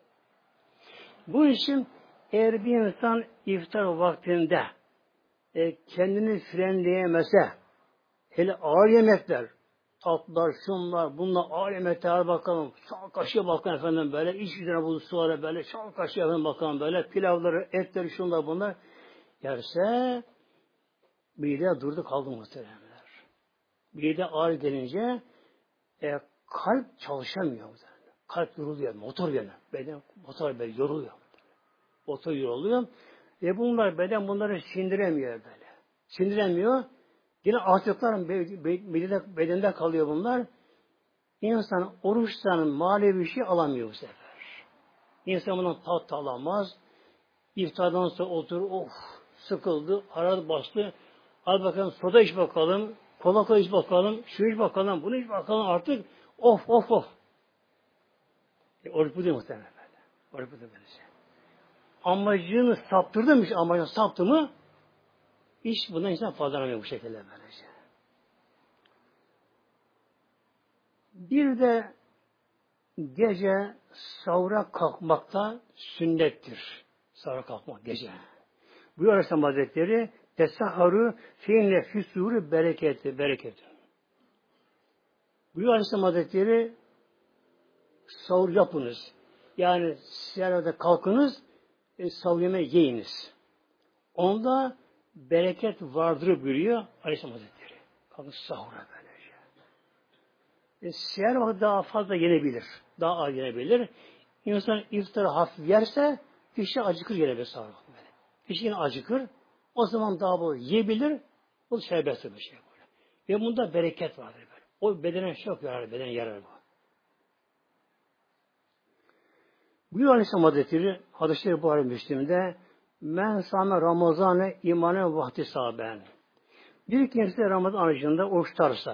Bu için eğer bir insan iftar vaktinde e, kendini frenleyemese, hele ağır yemekler, tatlılar, şunlar, bunlar ağır yemekler bakalım, çal kaşığa bakalım efendim böyle, iç yüzüne bu sulara böyle, çal kaşığa efendim bakalım böyle, pilavları, etleri, şunlar bunlar yerse, mide durdu kaldı muhteremler. Mide ağır gelince e, kalp çalışamıyor. Kalp yoruluyor, motor yanıyor. Beden motor böyle yoruluyor. Motor yoruluyor. Ve bunlar beden bunları sindiremiyor böyle. Sindiremiyor. Yine atıklar bedende, bedende kalıyor bunlar. İnsan oruçtan manevi bir şey alamıyor bu sefer. İnsan bundan tat alamaz. İftardan sonra otur, of sıkıldı, aradı bastı. Al bakalım soda iç bakalım, kola kola iç bakalım, şu iç bakalım, bunu iç bakalım artık. Of of of. E, oruç bu değil muhtemelen böyle. Oruç bu değil böylece. Amacını saptırdı mı, amacını saptı mı, hiç bundan insan faydalanamıyor bu şekilde böylece. Bir de gece sahura kalkmakta sünnettir. Sahura kalkmak gece. Buyuruyor Aleyhisselam Hazretleri Tesahharu feinne füsûrü bereketi bereketi. Buyuruyor Aleyhisselam Hazretleri sahur yapınız. Yani seherde kalkınız e, sahur yemeği yiyiniz. Onda bereket vardır buyuruyor Aleyhisselam Hazretleri. Kalkın sahura böylece. E, seher vakti daha fazla yenebilir. Daha az yenebilir. İnsan iftarı hafif yerse kişi acıkır yenebilir sahur vakti. Kişi yine acıkır. O zaman daha bol yiyebilir. Bu serbest bir şey böyle. Ve bunda bereket vardır böyle. O bedene çok yarar, bedene yarar bu. Buyuruyor Aleyhisselam Hazretleri, hadis-i Buhari Müslim'de men sâme Ramazan'ı imanen vahdi sahaben. Bir kimse Ramazan aracında oruç tutarsa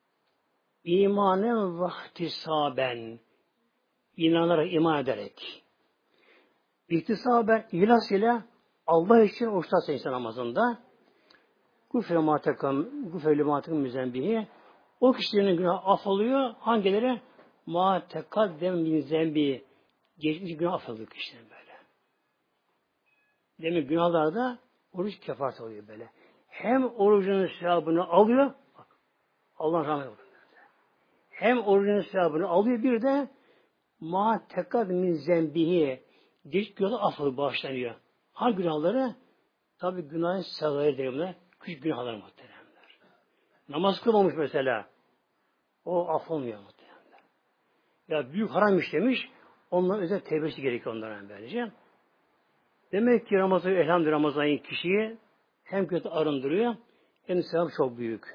imanen vahdi sahaben inanarak, iman ederek ihtisaben ihlas ile Allah için oruç tutarsa insan Ramazan'da gufre matekan gufre matekan müzenbihi o kişilerin günahı affolluyor. Hangileri? Ma tekaddem min zembi geçmiş günah affolluyor kişilerin böyle. Demek günahlarda oruç kefaret oluyor böyle. Hem orucunun sevabını alıyor, bak, Allah'ın rahmeti oluyor. Hem orucunun sevabını alıyor, bir de ma tekad min zembihi geçmiş günahlar affolluyor, bağışlanıyor. Hangi günahları? Tabi günahın sevabı değil bunlar. Küçük günahlar muhteremler. Namaz kılmamış mesela. O affolmuyor muhteremler. Ya büyük haram işlemiş, onların özel tevbesi gerekiyor onların böylece. Demek ki Ramazan, elhamdülillah Ramazan'ın kişiyi hem kötü arındırıyor, hem sevap çok büyük.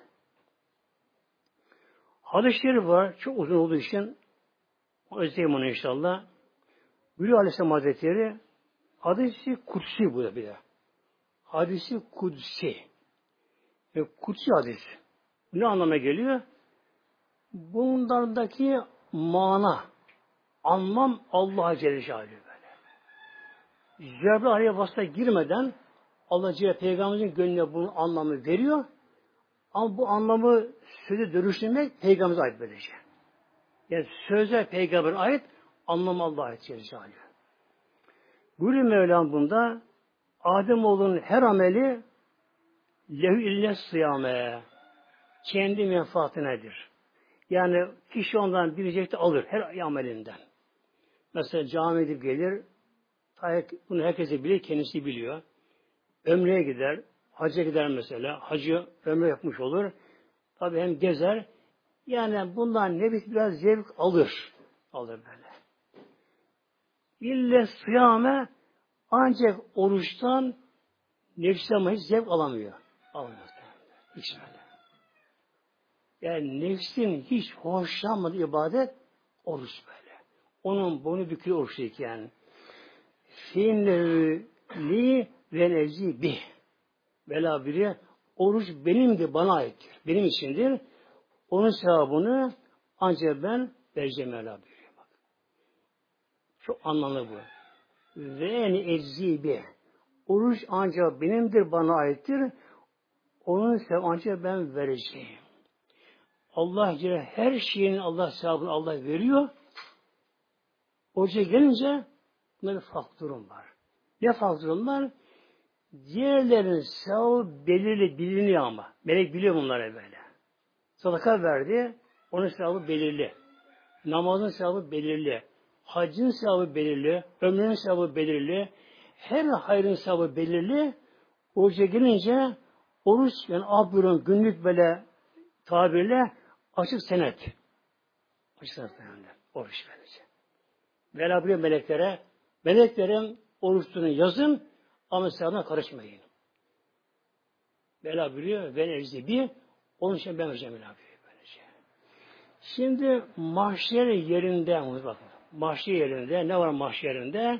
Hadis-i var, çok uzun olduğu için özleyeyim onu inşallah. Buyuruyor Aleyhisselam Hazretleri, hadis-i kutsi bu da bir de. Hadis-i kutsi. Ve kutsi hadis. Ne anlama geliyor? Bunlardaki mana, anlam Allah'a Celle Celaluhu böyle. Cebrail araya vasıta girmeden Allah Celle Peygamberimizin gönlüne bunun anlamı veriyor. Ama bu anlamı sözü dönüştürmek Peygamber'e ait böylece. Yani sözler Peygamber'e ait, anlamı Allah'a ait Celle Celaluhu. Buyuruyor Mevlam bunda Ademoğlunun her ameli lehü ille sıyame kendi menfaatinedir. Yani kişi ondan bir ücreti alır her amelinden. Mesela cami edip gelir, bunu herkese bilir, kendisi biliyor. Ömreye gider, hacca gider mesela. Hacı ömre yapmış olur. Tabi hem gezer. Yani bundan ne biraz zevk alır. Alır böyle. İlle sıyame ancak oruçtan nefsi ama hiç zevk alamıyor. Alamıyor. Hiç böyle. Yani nefsin hiç hoşlanmadığı ibadet oruç böyle. Onun boynu bükülü oruç değil yani. Fiinleri li ve nevzi bih. Vela biri oruç benimdir, bana aittir. Benim içindir. Onun sevabını ancak ben vereceğim Mevla buyuruyor. Bak. Çok anlamlı bu. Ve en eczibi. Oruç ancak benimdir, bana aittir. Onun sevabını ancak ben vereceğim. Allah her şeyin Allah sevabını Allah veriyor. Oruca gelince bunda bir farklı durum var. Ne farklı durum var? Diğerlerin sevabı belirli biliniyor ama. Melek biliyor bunları böyle. Sadaka verdi, onun sevabı belirli. Namazın sevabı belirli. Haccın sevabı belirli. Ömrün sevabı belirli. Her hayrın sevabı belirli. Oruca gelince oruç, yani abdurun günlük böyle tabirle açık senet. Açık senet yani. Oruç böylece. Vela buyuruyor meleklere. Meleklerin oruçlarını yazın ama sevabına karışmayın. Vela buyuruyor. Ben evzi onun için ben vereceğim Vela buyuruyor. Böylece. Şimdi mahşer yerinde bakın. Mahşer yerinde ne var mahşer yerinde?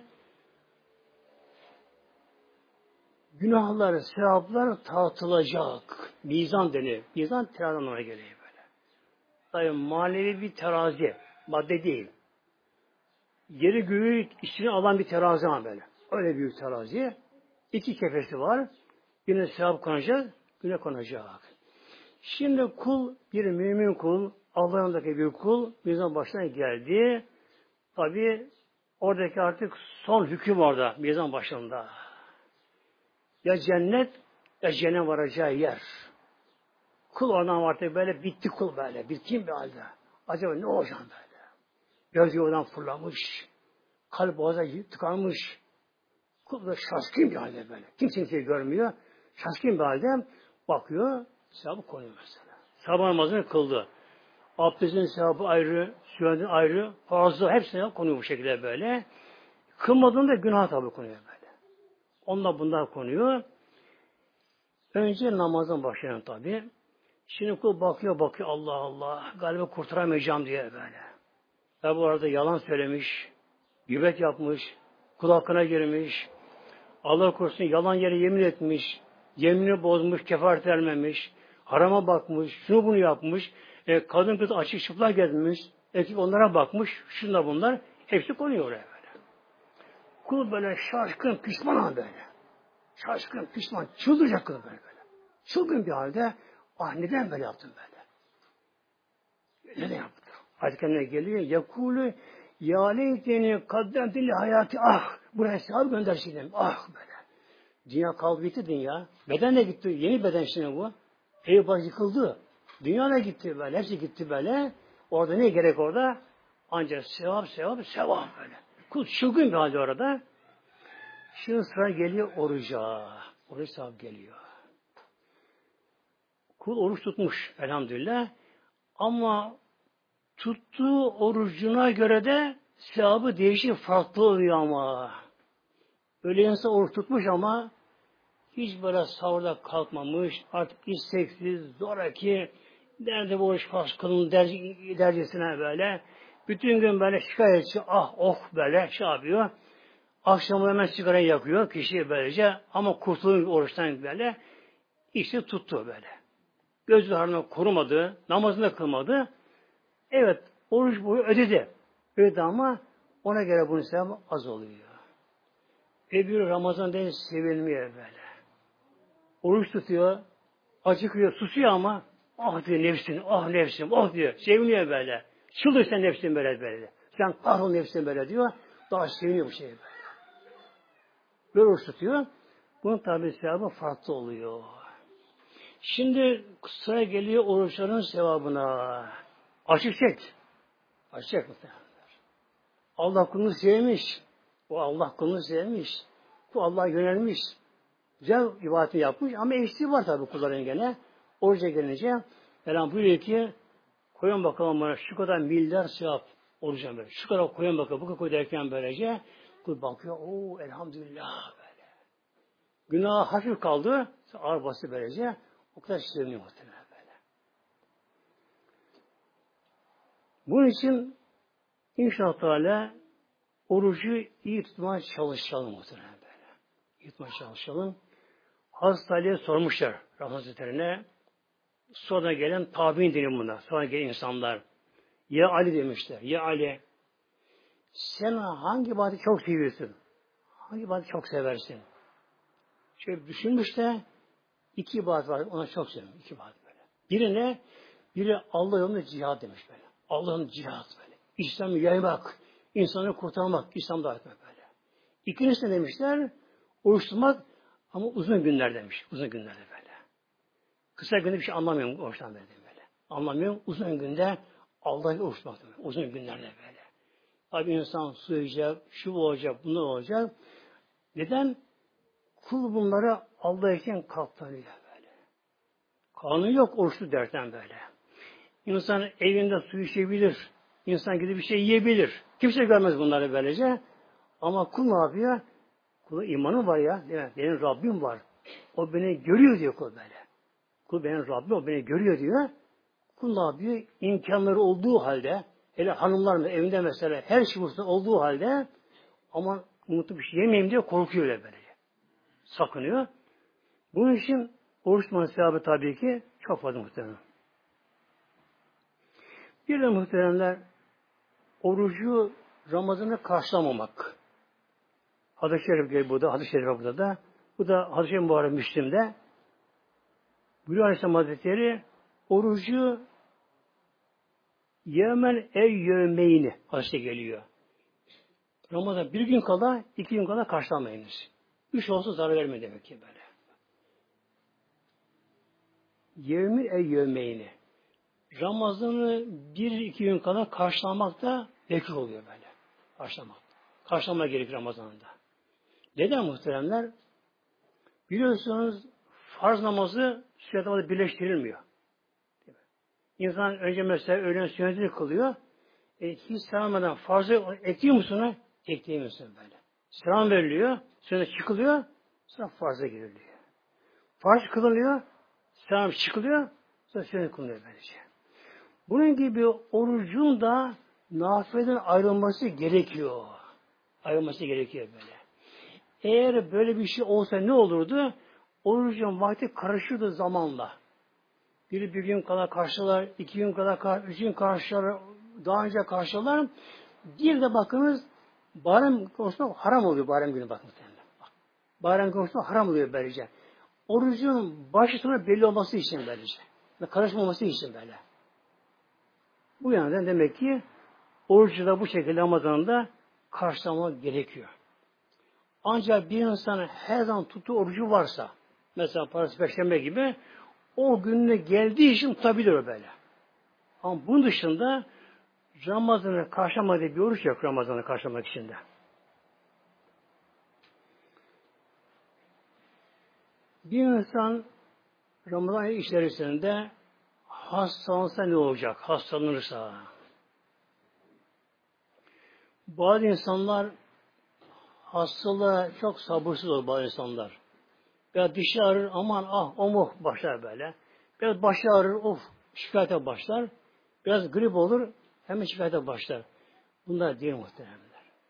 Günahlar, sevaplar tartılacak. Mizan denir. Mizan teraziden ona geliyor böyle. Tabi manevi bir terazi. Madde değil. Yeri göğü içine alan bir terazi ama böyle. Öyle büyük terazi. İki kefesi var. Yine sevap konacak, güne konacak. Şimdi kul, bir mümin kul, Allah'ındaki bir kul, mizan başına geldi. Tabi oradaki artık son hüküm orada, mizan başında. Ya cennet, ya cehennem varacağı yer. Kul oradan artık böyle bitti kul böyle, bitkin bir halde. Acaba ne olacak böyle? Göz yoldan fırlamış, kalp boğaza tıkanmış. Kul da şaşkın bir halde böyle. Kimse kimseyi görmüyor. Şaşkın bir halde bakıyor, sevabı konuyor mesela. Sabah namazını kıldı. Abdestin sevabı ayrı, sünnetinin ayrı, fazla hepsine konuyor bu şekilde böyle. Kılmadığında günah tabi konuyor böyle. Onlar bunlar konuyor. Önce namazdan başlayan tabi. Şimdi kul bakıyor bakıyor Allah Allah galiba kurtaramayacağım diye böyle. Ve bu arada yalan söylemiş, gıybet yapmış, kul hakkına girmiş, Allah korusun yalan yere yemin etmiş, yeminini bozmuş, kefaret vermemiş, harama bakmış, şunu bunu yapmış, e, kadın kız açık çıplak gezmiş, erkek onlara bakmış, şunlar bunlar, hepsi konuyor oraya böyle. Kul böyle şaşkın, pişman böyle. Şaşkın, pişman, çıldıracak kul böyle böyle. Çılgın bir halde, ah neden böyle yaptın böyle? Neden yaptın? Ayet kendine geliyor, yakulu ya leyteni kaddemtili hayatı ah, buraya sevap göndersin ah böyle. Dünya kaldı bitti dünya. Beden de gitti. Yeni beden şimdi bu. Ev baş yıkıldı. Dünya da gitti böyle. Hepsi gitti böyle. Orada ne gerek orada? Ancak sevap sevap sevap böyle. Kul çılgın bir halde orada. Şimdi sıra geliyor oruca. Oruç sevap geliyor. Kul oruç tutmuş elhamdülillah. Ama tuttuğu orucuna göre de sevabı değişik farklı oluyor ama. Öyle insan oruç tutmuş ama hiç böyle sahurda kalkmamış, artık isteksiz, zoraki, nerede bu oruç farz kılın derc- dercesine böyle, bütün gün böyle şikayetçi, ah oh böyle şey yapıyor. Akşamı hemen sigara yakıyor kişi böylece ama kurtulun oruçtan böyle, işte tuttu böyle. Gözü harına korumadı, namazını da kılmadı. Evet, oruç boyu ödedi. Ödedi ama ona göre bunun sevabı az oluyor. Öbürü Ramazan değil sevilmiyor böyle. Oruç tutuyor, acıkıyor, susuyor ama ah diyor nefsin, ah nefsim, ah diyor. Seviniyor böyle. Çıldır sen nefsin böyle böyle. Sen kahrol nefsin böyle diyor. Daha seviniyor bu şey böyle. Böyle oruç tutuyor. Bunun tabi sevabı farklı oluyor. Şimdi sıra geliyor oruçların sevabına. Açık çek. Açık çek muhtemelen. Allah kulunu sevmiş. O Allah kulunu sevmiş. Bu Allah'a yönelmiş. güzel ibadetini yapmış ama eksiği var tabi kulların gene. Oruca gelince Mevlam buyuruyor ki koyun bakalım bana şu kadar milyar sevap oruca böyle. Şu kadar koyun bakalım. Bu kadar koy derken böylece kul bakıyor. Oo elhamdülillah böyle. Günah hafif kaldı. Ağır bastı böylece. O kadar seviniyor muhtemelen böyle. Bunun için inşallah Teala orucu iyi tutmaya çalışalım muhtemelen böyle. İyi tutmaya çalışalım. Hazreti Ali'ye sormuşlar Ramazan Hazretleri'ne. Sonra gelen tabi'in deniyor bunlar. Sonra gelen insanlar. Ya Ali demişler. Ya Ali sen hangi ibadeti çok seviyorsun? Hangi ibadeti çok seversin? Şöyle düşünmüş de iki ibadet var. Ona çok seviyorum. İki ibadet böyle. Biri ne? Biri Allah yolunda cihad demiş böyle. Allah'ın cihad böyle. İslam'ı yaymak, insanı kurtarmak, İslam'da etmek böyle. İkincisi demişler? Oruç tutmak ama uzun günler demiş. Uzun günlerde böyle. Kısa günde bir şey anlamıyorum oruçtan böyle. Anlamıyorum. Uzun günde Allah'ı oruç tutmak demek. Uzun günlerde böyle. Tabi insan su yiyecek, şu olacak, bunu olacak. Neden? Kul bunları Allah için katlanıyor böyle. Kanun yok oruçlu derken böyle. İnsan evinde su içebilir. İnsan gidip bir şey yiyebilir. Kimse görmez bunları böylece. Ama kul ne yapıyor? Kula imanı var ya. Değil mi? Benim Rabbim var. O beni görüyor diyor kul böyle. Kul benim Rabbim, o beni görüyor diyor. Kul ne yapıyor? İmkanları olduğu halde, hele hanımlar mı evinde mesela her şey olduğu halde ama unutup bir şey yemeyeyim diye korkuyor öyle böyle. Sakınıyor. Bunun için oruç tutmanın sevabı tabii ki çok fazla muhtemelen. Bir de muhteremler orucu Ramazan'ı karşılamamak. Hadis-i Şerif geliyor burada, Hadis-i Şerif burada da. Bu da Hadis-i Şerif Buhari Müslim'de. Buyuruyor Aleyhisselam Hazretleri orucu yemen ev yövmeyni hadise geliyor. Ramazan bir gün kala, iki gün kala karşılamayınız. Üç olsa zarar verme demek ki böyle. Yevmin ev yövmeyni. Ramazan'ı bir iki gün kala karşılamak da vekil oluyor böyle. Karşılamak. Karşılamak gerekir Ramazan'da. Neden muhteremler? Biliyorsunuz farz namazı sünnet namazı birleştirilmiyor. İnsan önce mesela öğlen sünnetini kılıyor. E, hiç selameden farzı ekliyor musun? Ekleyemiyorsun böyle. Selam veriliyor, sünnet çıkılıyor, sonra farza giriliyor. Farz kılınıyor, selam çıkılıyor, sonra sünnet kılınıyor böylece. Bunun gibi orucun da nafileden ayrılması gerekiyor. Ayrılması gerekiyor böyle. Eğer böyle bir şey olsa ne olurdu? Orucun vakti karışırdı zamanla. Biri bir gün kadar karşılar, iki gün kadar karşılar, üç gün karşılar, daha önce karşılar. Bir de bakınız, bayram konusunda haram oluyor bayram günü bakın. Bayram konusunda haram oluyor böylece. Orucun başı sonu belli olması için böylece. Ve karışmaması için böyle. Bu yönden demek ki orucu da bu şekilde Ramazan'da karşılamak gerekiyor. Ancak bir insan her zaman tuttuğu orucu varsa, mesela parası peşlembe gibi, o gününe geldiği için tutabilir o böyle. Ama bunun dışında Ramazan'ı karşılamadığı bir oruç yok Ramazan'ı karşılamak için de. Bir insan Ramazan ayı içerisinde hastalanırsa ne olacak? Hastalanırsa. Bazı insanlar hastalığa çok sabırsız olur bazı insanlar. Biraz dişi ağrır, aman ah omuh başlar böyle. Biraz başı ağrır, of şikayete başlar. Biraz grip olur, hemen şikayete başlar. Bunlar değil muhteremler.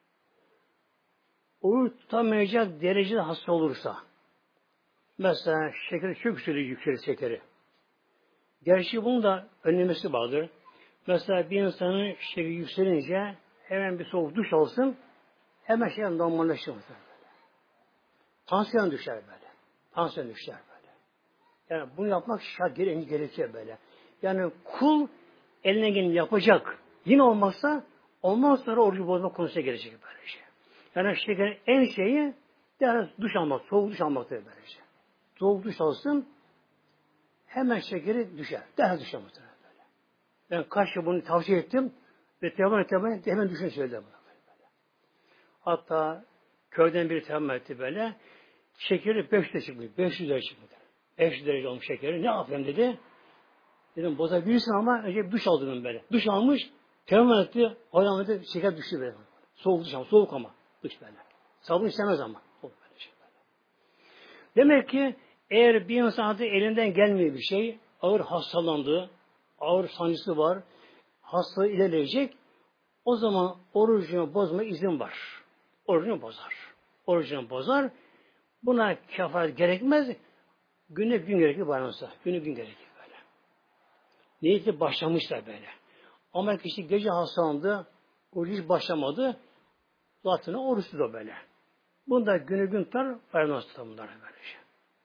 Oruç tutamayacak derecede hasta olursa, mesela şekeri çok yükselir, yükselir şekeri. Gerçi bunun da önlemesi vardır. Mesela bir insanın şekeri yükselince hemen bir soğuk duş alsın, hemen şey normalleşir muhteremler. Tansiyon düşer böyle. Tansiyon düşer böyle. Yani bunu yapmak şart gerekiyor böyle. Yani kul eline geleni yapacak. Yine olmazsa ondan sonra orucu bozma konusuna gelecek böyle şey. Yani şekerin en şeyi biraz duş almak, soğuk duş almaktır böyle şey. Soğuk duş alsın hemen şekeri düşer. Daha düşer muhtemelen böyle. Ben kaç yıl bunu tavsiye ettim ve devam ettim hemen düşün söyledi bunu böyle. Hatta köyden biri tevam etti böyle. Şekeri beş yüze çıkmış. beş yüz derece çıkmış. beş yüz derece olmuş şekeri. Ne yapayım dedi. Dedim bozabilirsin ama önce bir duş al dedim böyle. Duş almış. Termometre etti. Ayağım dedi. Şeker düştü böyle. Soğuk duş ama. Soğuk ama. Duş böyle. Sabun istemez ama. Soğuk böyle şey böyle. Demek ki eğer bir insan elinden gelmiyor bir şey, ağır hastalandı, ağır sancısı var, hastalığı ilerleyecek, o zaman orucunu bozma izin var. Orucunu bozar. Orucunu bozar. Buna kefaret gerekmez. Güne gün gerekir bayramsa. Güne gün gerekir böyle. Niyeti başlamışlar böyle. Ama kişi gece hastalandı, oruç hiç başlamadı, zaten oruçsuz o böyle. Bunda günü gün tutar, bayramsa tutar bunlar böyle şey.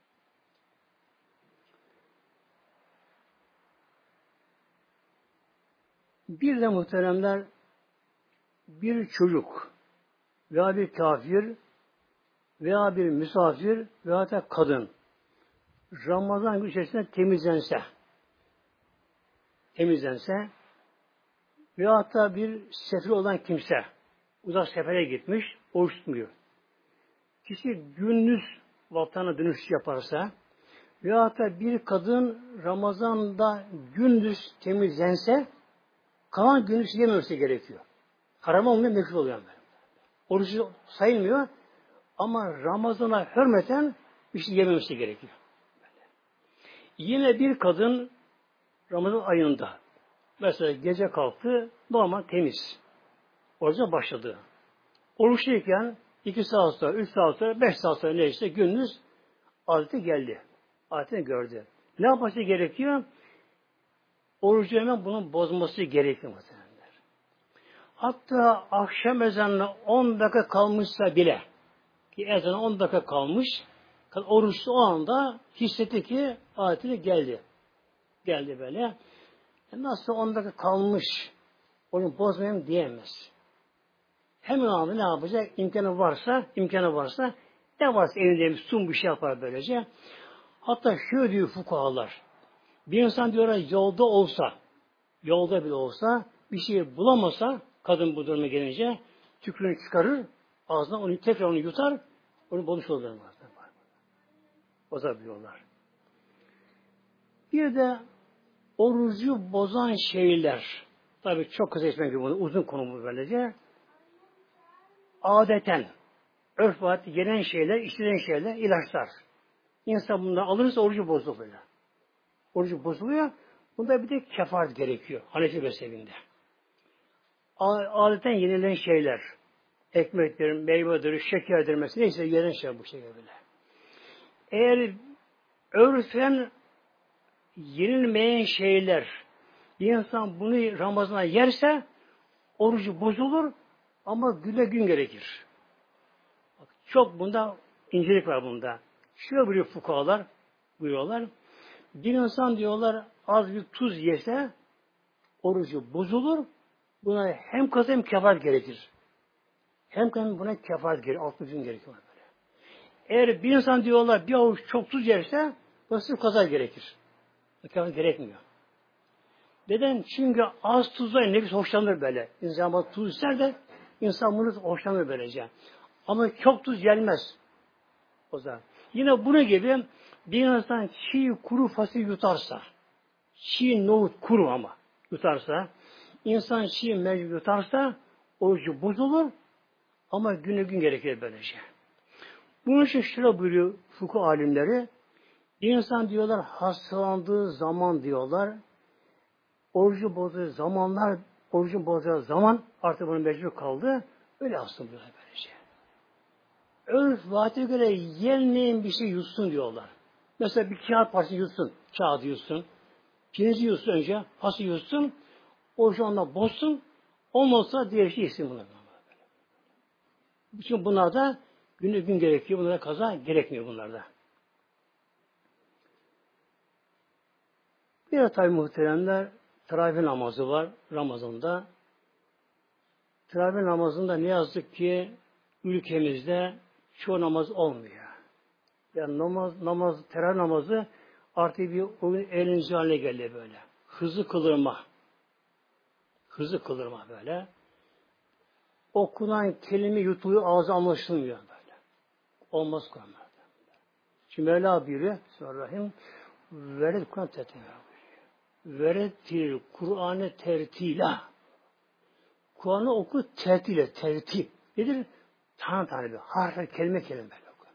Bir de muhteremler, bir çocuk veya bir kafir veya bir misafir veya da kadın Ramazan günü içerisinde temizlense temizlense veya da bir seferi olan kimse uzak sefere gitmiş, oruç tutmuyor. Kişi gündüz vatana dönüş yaparsa veya da bir kadın Ramazan'da gündüz temizlense kalan günü yememesi gerekiyor. Haram olmuyor, mekruh oluyor. Yani. Orucu sayılmıyor ama Ramazan'a hürmeten bir şey yememesi gerekiyor. Yine bir kadın Ramazan ayında mesela gece kalktı, normal temiz. Oruca başladı. Oruçluyken iki saat sonra, üç saat sonra, beş saat sonra neyse gündüz adeti geldi. Adetini gördü. Ne yapması gerekiyor? Orucu hemen bunun bozması gerekiyor. Hatta akşam ezanına on dakika kalmışsa bile, ki ezana on dakika kalmış, oruçlu o anda hissetti ki adetine geldi. Geldi böyle. E nasıl on dakika kalmış, onu bozmayayım diyemez. Hemen anda ne yapacak? İmkanı varsa, imkanı varsa, ne varsa elinde bir sun bir şey yapar böylece. Hatta şöyle diyor fukahalar. Bir insan diyorlar yolda olsa, yolda bile olsa, bir şey bulamasa, kadın bu duruma gelince, tükrüğünü çıkarır, ağzına onu tekrar onu yutar, onu bozmuş olur. Bozabiliyorlar. Bir de orucu bozan şeyler, tabii çok kısa geçmek gibi bunu, uzun konumuz böylece, adeten, örf ve adet gelen şeyler, işlenen şeyler, ilaçlar. İnsan bundan alırsa orucu bozuluyor böyle. Orucu bozuluyor, bunda bir de kefaret gerekiyor, Hanefi mezhebinde. Adeten yenilen şeyler, ekmektir, meyvedir, şekerdir mesela, neyse yenilen şeyler bu şekilde böyle. Eğer örfen yenilmeyen şeyler, bir insan bunu Ramazan'a yerse, orucu bozulur ama güne gün gerekir. Bak, çok bunda incelik var bunda. Şöyle buyuruyor fukahalar, buyuruyorlar. Bir insan diyorlar az bir tuz yese orucu bozulur. Buna hem kaza hem kefaret gerekir. Hem kaza buna kefaret gerekir. Altı gün gerekiyor böyle. Eğer bir insan diyorlar bir avuç çok tuz yerse buna sırf kaza gerekir. Kefaret gerekmiyor. Neden? Çünkü az tuzla nefis hoşlanır böyle. İnsan tuz ister de insan bunu hoşlanır böylece. Ama çok tuz gelmez. O zaman. Yine bunun gibi bir insan çiğ kuru fasulye yutarsa, çiğ nohut kuru ama yutarsa, insan çiğ mercimek yutarsa orucu bozulur ama günü gün gerekir böylece. Bunun için şöyle buyuruyor fıkıh alimleri, bir insan diyorlar hastalandığı zaman diyorlar, orucu bozduğu zamanlar, orucu bozduğu zaman artık bunun mecbur kaldı, öyle aslında diyorlar böylece. Örf vaate göre yenmeyen bir şey yutsun diyorlar. Mesela bir kağıt parçası yutsun, kağıdı yutsun, pirinci yutsun önce, hası yutsun, orucu onunla bozsun, olmazsa diğer şey yesin bunlar. Bütün bunlarda günü gün gerekiyor, bunlara kaza gerekmiyor bunlarda. Bir de tabi muhteremler, teravih namazı var Ramazan'da. Teravih namazında ne yazık ki ülkemizde çoğu namaz olmuyor. Yani namaz, namaz, teravih namazı artık bir oyun eğlence haline geldi böyle. Hızlı kılırma. Hızlı kılırma böyle. Okunan kelime yutuluyor, ağzı anlaşılmıyor böyle. Olmaz koymadı. Şimdi Mevla buyuruyor. Bismillahirrahmanirrahim. Vered Kur'an tertile. Verettil Kur'an'ı tertila. Kur'an'ı oku tertile, tertip. Nedir? Tane tane bir. Harf, kelime kelime böyle oku.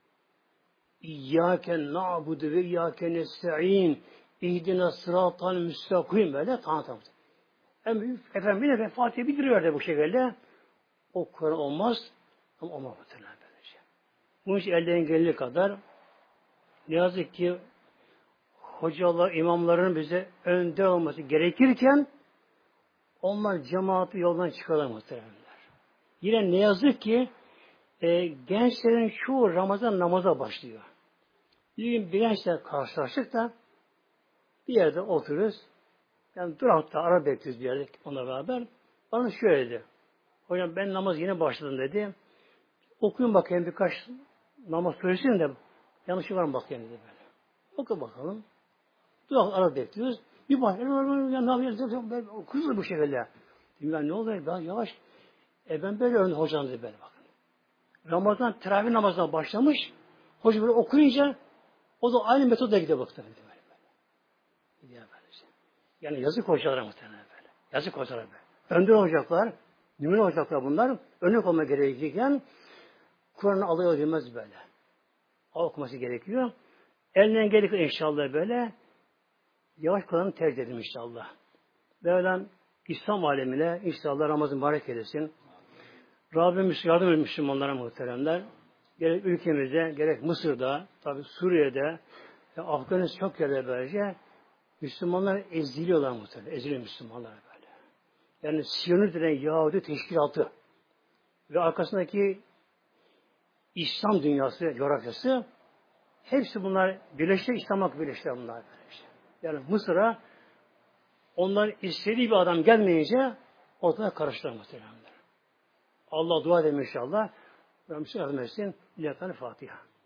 İyyâken na'budu ve iyyâken nesta'in. İhdina sıratal müstakim. Böyle tane tane. Hem efendim bir de Fatiha'yı bitiriyor da bu şekilde. O Kur'an olmaz. Ama olmaz muhtemelen böylece. Bunun için elden geldiği kadar ne yazık ki hocalar, imamların bize önde olması gerekirken onlar cemaati yoldan çıkarlar muhtemelenler. Yine ne yazık ki e, gençlerin çoğu Ramazan namaza başlıyor. Bir gün bir gençle karşılaştık da bir yerde oturuyoruz. Yani durakta ara bekliyoruz bir yerde onunla beraber. Bana şöyle dedi. Hocam ben namaz yine başladım dedi. Okuyun bakayım birkaç namaz söylesin de yanlışı var mı bakayım dedi böyle. Oku bakalım. Durakta ara bekliyoruz. Bir bakıyorum. Kızdı bu şekilde. Dedim ben ne oluyor? Ben yavaş. E ben böyle öğrendim hocam dedi böyle bakın. Ramazan teravih namazına başlamış. Hoca böyle okuyunca o da aynı metoda gidiyor baktı. Böyle böyle. Gidiyor böylece. Yani yazık hocalara muhtemelen böyle. Yazık hocalara böyle. Önder olacaklar, numune olacaklar bunlar. Örnek olma gerekirken Kur'an'ı alıyor demez böyle. Okuması gerekiyor. Elinden gerekir inşallah böyle. Yavaş Kur'an'ı tercih edin inşallah. Böyle İslam alemine inşallah Ramazan mübarek eylesin. Rabbimiz yardım edin Müslümanlara muhteremler. Gerek ülkemizde, gerek Mısır'da, tabi Suriye'de, Afganistan çok yerde böylece Müslümanlar eziliyorlar muhtemelen. Eziliyor Müslümanlar böyle. Yani Siyonist denen Yahudi teşkilatı ve arkasındaki İslam dünyası, coğrafyası hepsi bunlar birleşti, İslam'a birleşti bunlar böylece. Yani Mısır'a onlar istediği bir adam gelmeyince ortada karıştılar muhtemelen. Allah dua edelim inşallah. Rabbimiz yardım etsin. İlahi Fatiha.